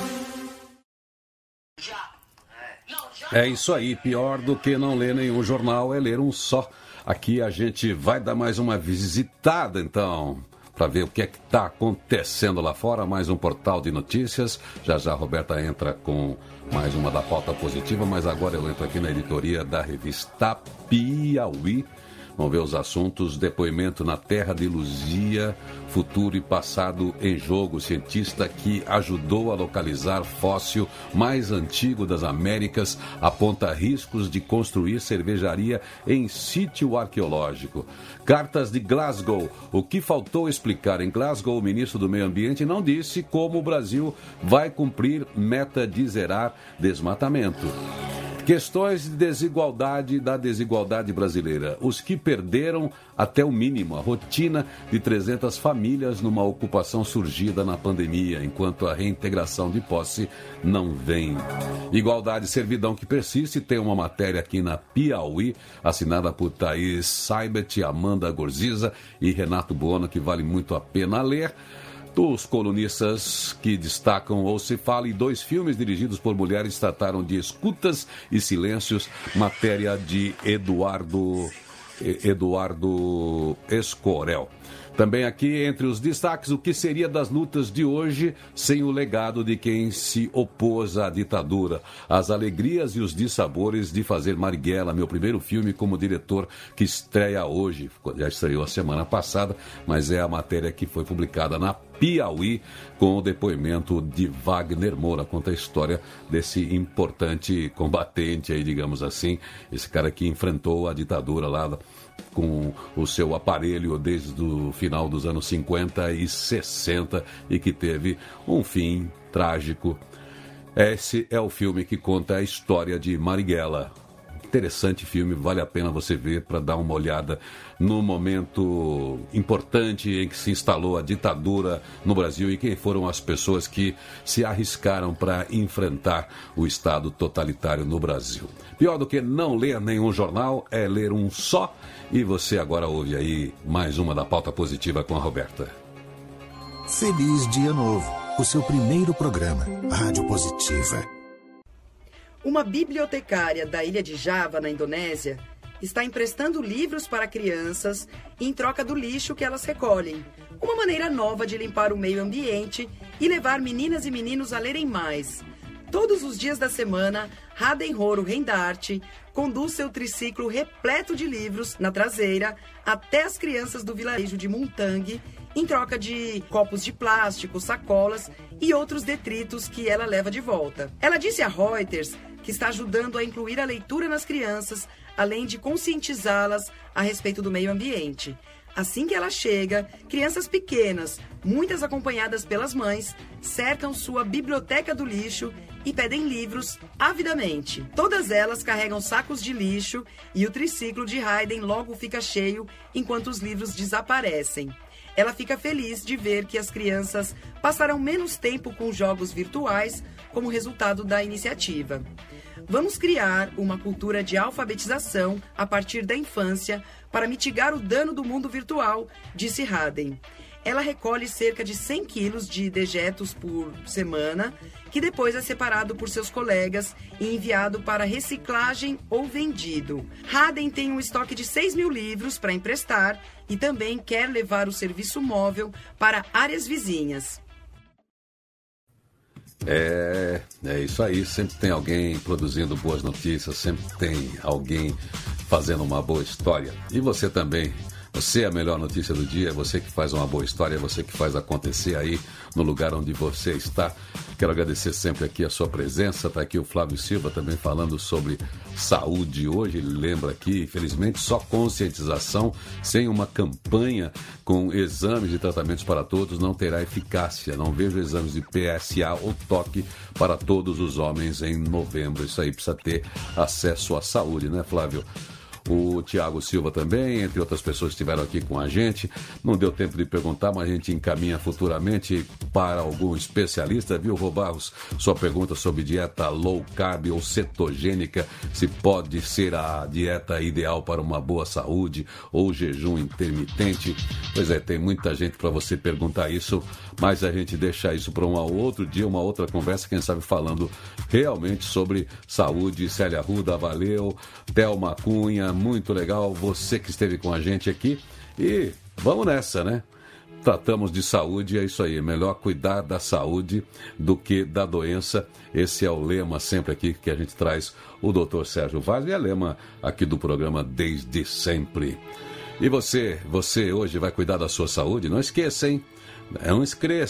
É isso aí, pior do que não ler nenhum jornal é ler um só. Aqui a gente vai dar mais uma visitada, então, para ver o que é que está acontecendo lá fora. Mais um portal de notícias. Já a Roberta entra com mais uma da pauta positiva, mas agora eu entro aqui na editoria da revista Piauí, Vamos ver os assuntos. Depoimento na Terra de Luzia, futuro e passado em jogo. Cientista que ajudou a localizar fóssil mais antigo das Américas aponta riscos de construir cervejaria em sítio arqueológico. Cartas de Glasgow. O que faltou explicar em Glasgow, o ministro do Meio Ambiente não disse como o Brasil vai cumprir meta de zerar desmatamento. Questões de desigualdade da desigualdade brasileira. Os que perderam até o mínimo a rotina de 300 famílias numa ocupação surgida na pandemia, enquanto a reintegração de posse não vem. Igualdade e servidão que persiste. Tem uma matéria aqui na Piauí, assinada por Thaís Saibet, Amanda Gorziza e Renato Buono, que vale muito a pena ler. Os colunistas que destacam ou se fala em 2 filmes dirigidos por mulheres trataram de Escutas e Silêncios, matéria de Eduardo Escorel. Também aqui, entre os destaques, o que seria das lutas de hoje sem o legado de quem se opôs à ditadura. As alegrias e os dissabores de fazer Marighella, meu primeiro filme como diretor, que estreia hoje. Já estreou a semana passada, mas é a matéria que foi publicada na Piauí, com o depoimento de Wagner Moura. Conta a história desse importante combatente aí, digamos assim, esse cara que enfrentou a ditadura lá com o seu aparelho desde o final dos anos 50 e 60 e que teve um fim trágico. Esse é o filme que conta a história de Marighella. Interessante filme, vale a pena você ver para dar uma olhada no momento importante em que se instalou a ditadura no Brasil e quem foram as pessoas que se arriscaram para enfrentar o Estado totalitário no Brasil. Pior do que não ler nenhum jornal é ler um só, e você agora ouve aí mais uma da Pauta Positiva com a Roberta. Feliz Dia Novo, o seu primeiro programa, Rádio Positiva. Uma bibliotecária da ilha de Java, na Indonésia, está emprestando livros para crianças em troca do lixo que elas recolhem. Uma maneira nova de limpar o meio ambiente e levar meninas e meninos a lerem mais. Todos os dias da semana, Raden Horo Rendarte conduz seu triciclo repleto de livros na traseira até as crianças do vilarejo de Muntang, em troca de copos de plástico, sacolas e outros detritos que ela leva de volta. Ela disse a Reuters que está ajudando a incluir a leitura nas crianças, além de conscientizá-las a respeito do meio ambiente. Assim que ela chega, crianças pequenas, muitas acompanhadas pelas mães, cercam sua biblioteca do lixo e pedem livros avidamente. Todas elas carregam sacos de lixo e o triciclo de Hayden logo fica cheio enquanto os livros desaparecem. Ela fica feliz de ver que as crianças passarão menos tempo com jogos virtuais como resultado da iniciativa. Vamos criar uma cultura de alfabetização a partir da infância para mitigar o dano do mundo virtual, disse Hayden. Ela recolhe cerca de 100 quilos de dejetos por semana, que depois é separado por seus colegas e enviado para reciclagem ou vendido. Hayden tem um estoque de 6.000 livros para emprestar e também quer levar o serviço móvel para áreas vizinhas. É isso aí, sempre tem alguém produzindo boas notícias, sempre tem alguém fazendo uma boa história. E você também. Você é a melhor notícia do dia, é você que faz uma boa história, é você que faz acontecer aí no lugar onde você está. Quero agradecer sempre aqui a sua presença. Está aqui o Flávio Silva também falando sobre saúde hoje. Ele lembra aqui, infelizmente, só conscientização sem uma campanha com exames e tratamentos para todos não terá eficácia. Não vejo exames de PSA ou toque para todos os homens em novembro. Isso aí precisa ter acesso à saúde, né, Flávio? O Tiago Silva também, entre outras pessoas que estiveram aqui com a gente. Não deu tempo de perguntar, mas a gente encaminha futuramente para algum especialista, viu, Robarros? Sua pergunta sobre dieta low carb ou cetogênica, se pode ser a dieta ideal para uma boa saúde ou jejum intermitente. Pois é, tem muita gente para você perguntar isso, mas a gente deixa isso para um outro dia, uma outra conversa, quem sabe falando realmente sobre saúde. Célia Arruda, valeu. Thelma Cunha, muito legal você que esteve com a gente aqui. E vamos nessa, né? tratamos de saúde, é isso aí, é melhor cuidar da saúde do que da doença. Esse é o lema sempre aqui que a gente traz o Dr. Sérgio Vaz, e é lema aqui do programa desde sempre. E você hoje vai cuidar da sua saúde? Não esqueça, hein? Não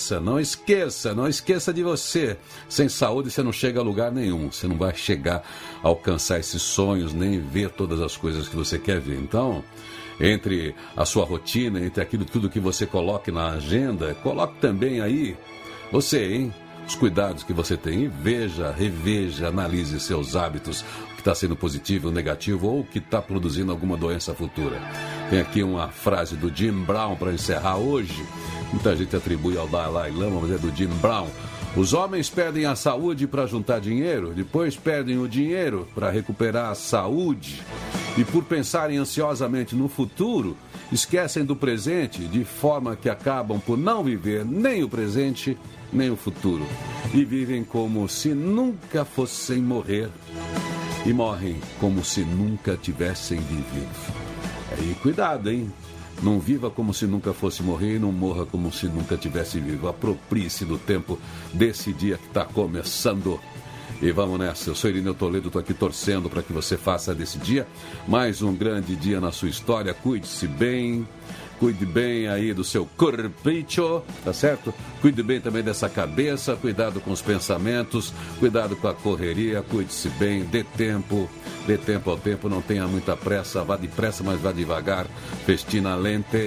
esqueça de você. Sem saúde você não chega a lugar nenhum. Você não vai chegar a alcançar esses sonhos, nem ver todas as coisas que você quer ver. Então, entre a sua rotina, entre aquilo tudo que você coloque na agenda, coloque também aí você, hein? Os cuidados que você tem. E reveja, analise seus hábitos, o que está sendo positivo ou negativo, ou o que está produzindo alguma doença futura. Tem aqui uma frase do Jim Brown para encerrar hoje. Muita gente atribui ao Dalai Lama, mas é do Jim Brown. Os homens perdem a saúde para juntar dinheiro, depois perdem o dinheiro para recuperar a saúde. E por pensarem ansiosamente no futuro, esquecem do presente, de forma que acabam por não viver nem o presente, nem o futuro. E vivem como se nunca fossem morrer. E morrem como se nunca tivessem vivido. Aí, cuidado, hein? Não viva como se nunca fosse morrer e não morra como se nunca tivesse vivo. Aproprie-se do tempo desse dia que está começando. E vamos nessa. Eu sou Irineu Toledo, estou aqui torcendo para que você faça desse dia mais um grande dia na sua história. Cuide-se bem. Cuide bem aí do seu corpinho, tá certo? Cuide bem também dessa cabeça, cuidado com os pensamentos, cuidado com a correria, cuide-se bem, dê tempo ao tempo, não tenha muita pressa, vá depressa, mas vá devagar, festina lente.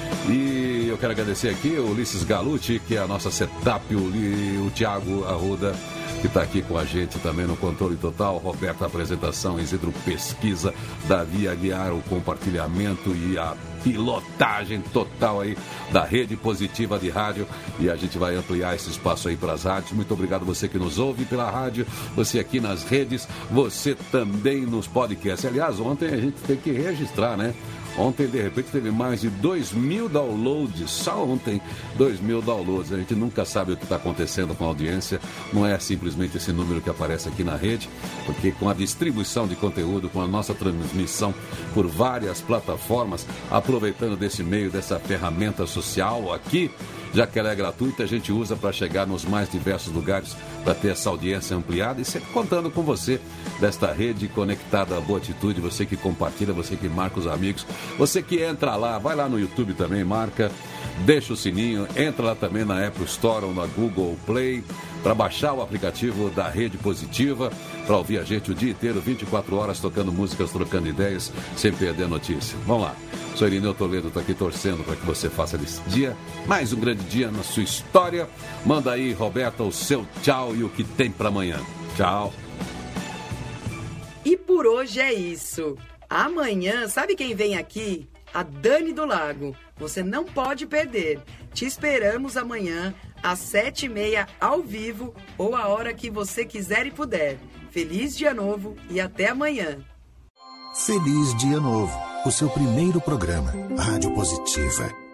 E eu quero agradecer aqui o Ulisses Galucci, que é a nossa setup, o Thiago Arruda, que está aqui com a gente também no controle total, Roberto apresentação, Isidro pesquisa, Davi Aguiar o compartilhamento e a pilotagem total aí da Rede Positiva de Rádio, e a gente vai ampliar esse espaço aí para as rádios. Muito obrigado você que nos ouve pela rádio, você aqui nas redes, você também nos podcasts. Aliás, ontem a gente tem que registrar, né? Ontem, de repente, teve mais de 2.000 downloads. Só ontem, 2.000 downloads. A gente nunca sabe o que está acontecendo com a audiência. Não é simplesmente esse número que aparece aqui na rede, porque com a distribuição de conteúdo, com a nossa transmissão por várias plataformas, aproveitando desse meio, dessa ferramenta social aqui, já que ela é gratuita, a gente usa para chegar nos mais diversos lugares, para ter essa audiência ampliada e sempre contando com você desta rede conectada à Boa Atitude, você que compartilha, você que marca os amigos, você que entra lá, vai lá no YouTube também, marca, deixa o sininho, entra lá também na Apple Store ou na Google Play, para baixar o aplicativo da Rede Positiva, para ouvir a gente o dia inteiro, 24 horas, tocando músicas, trocando ideias, sem perder notícia. Vamos lá. Sou Irineu Toledo, estou aqui torcendo para que você faça desse dia mais um grande dia na sua história. Manda aí, Roberta, o seu tchau e o que tem para amanhã. Tchau. E por hoje é isso. Amanhã, sabe quem vem aqui? A Dani do Lago. Você não pode perder. Te esperamos amanhã às 7h30 ao vivo ou a hora que você quiser e puder. Feliz Dia Novo e até amanhã. Feliz Dia Novo, o seu primeiro programa, Rádio Positiva.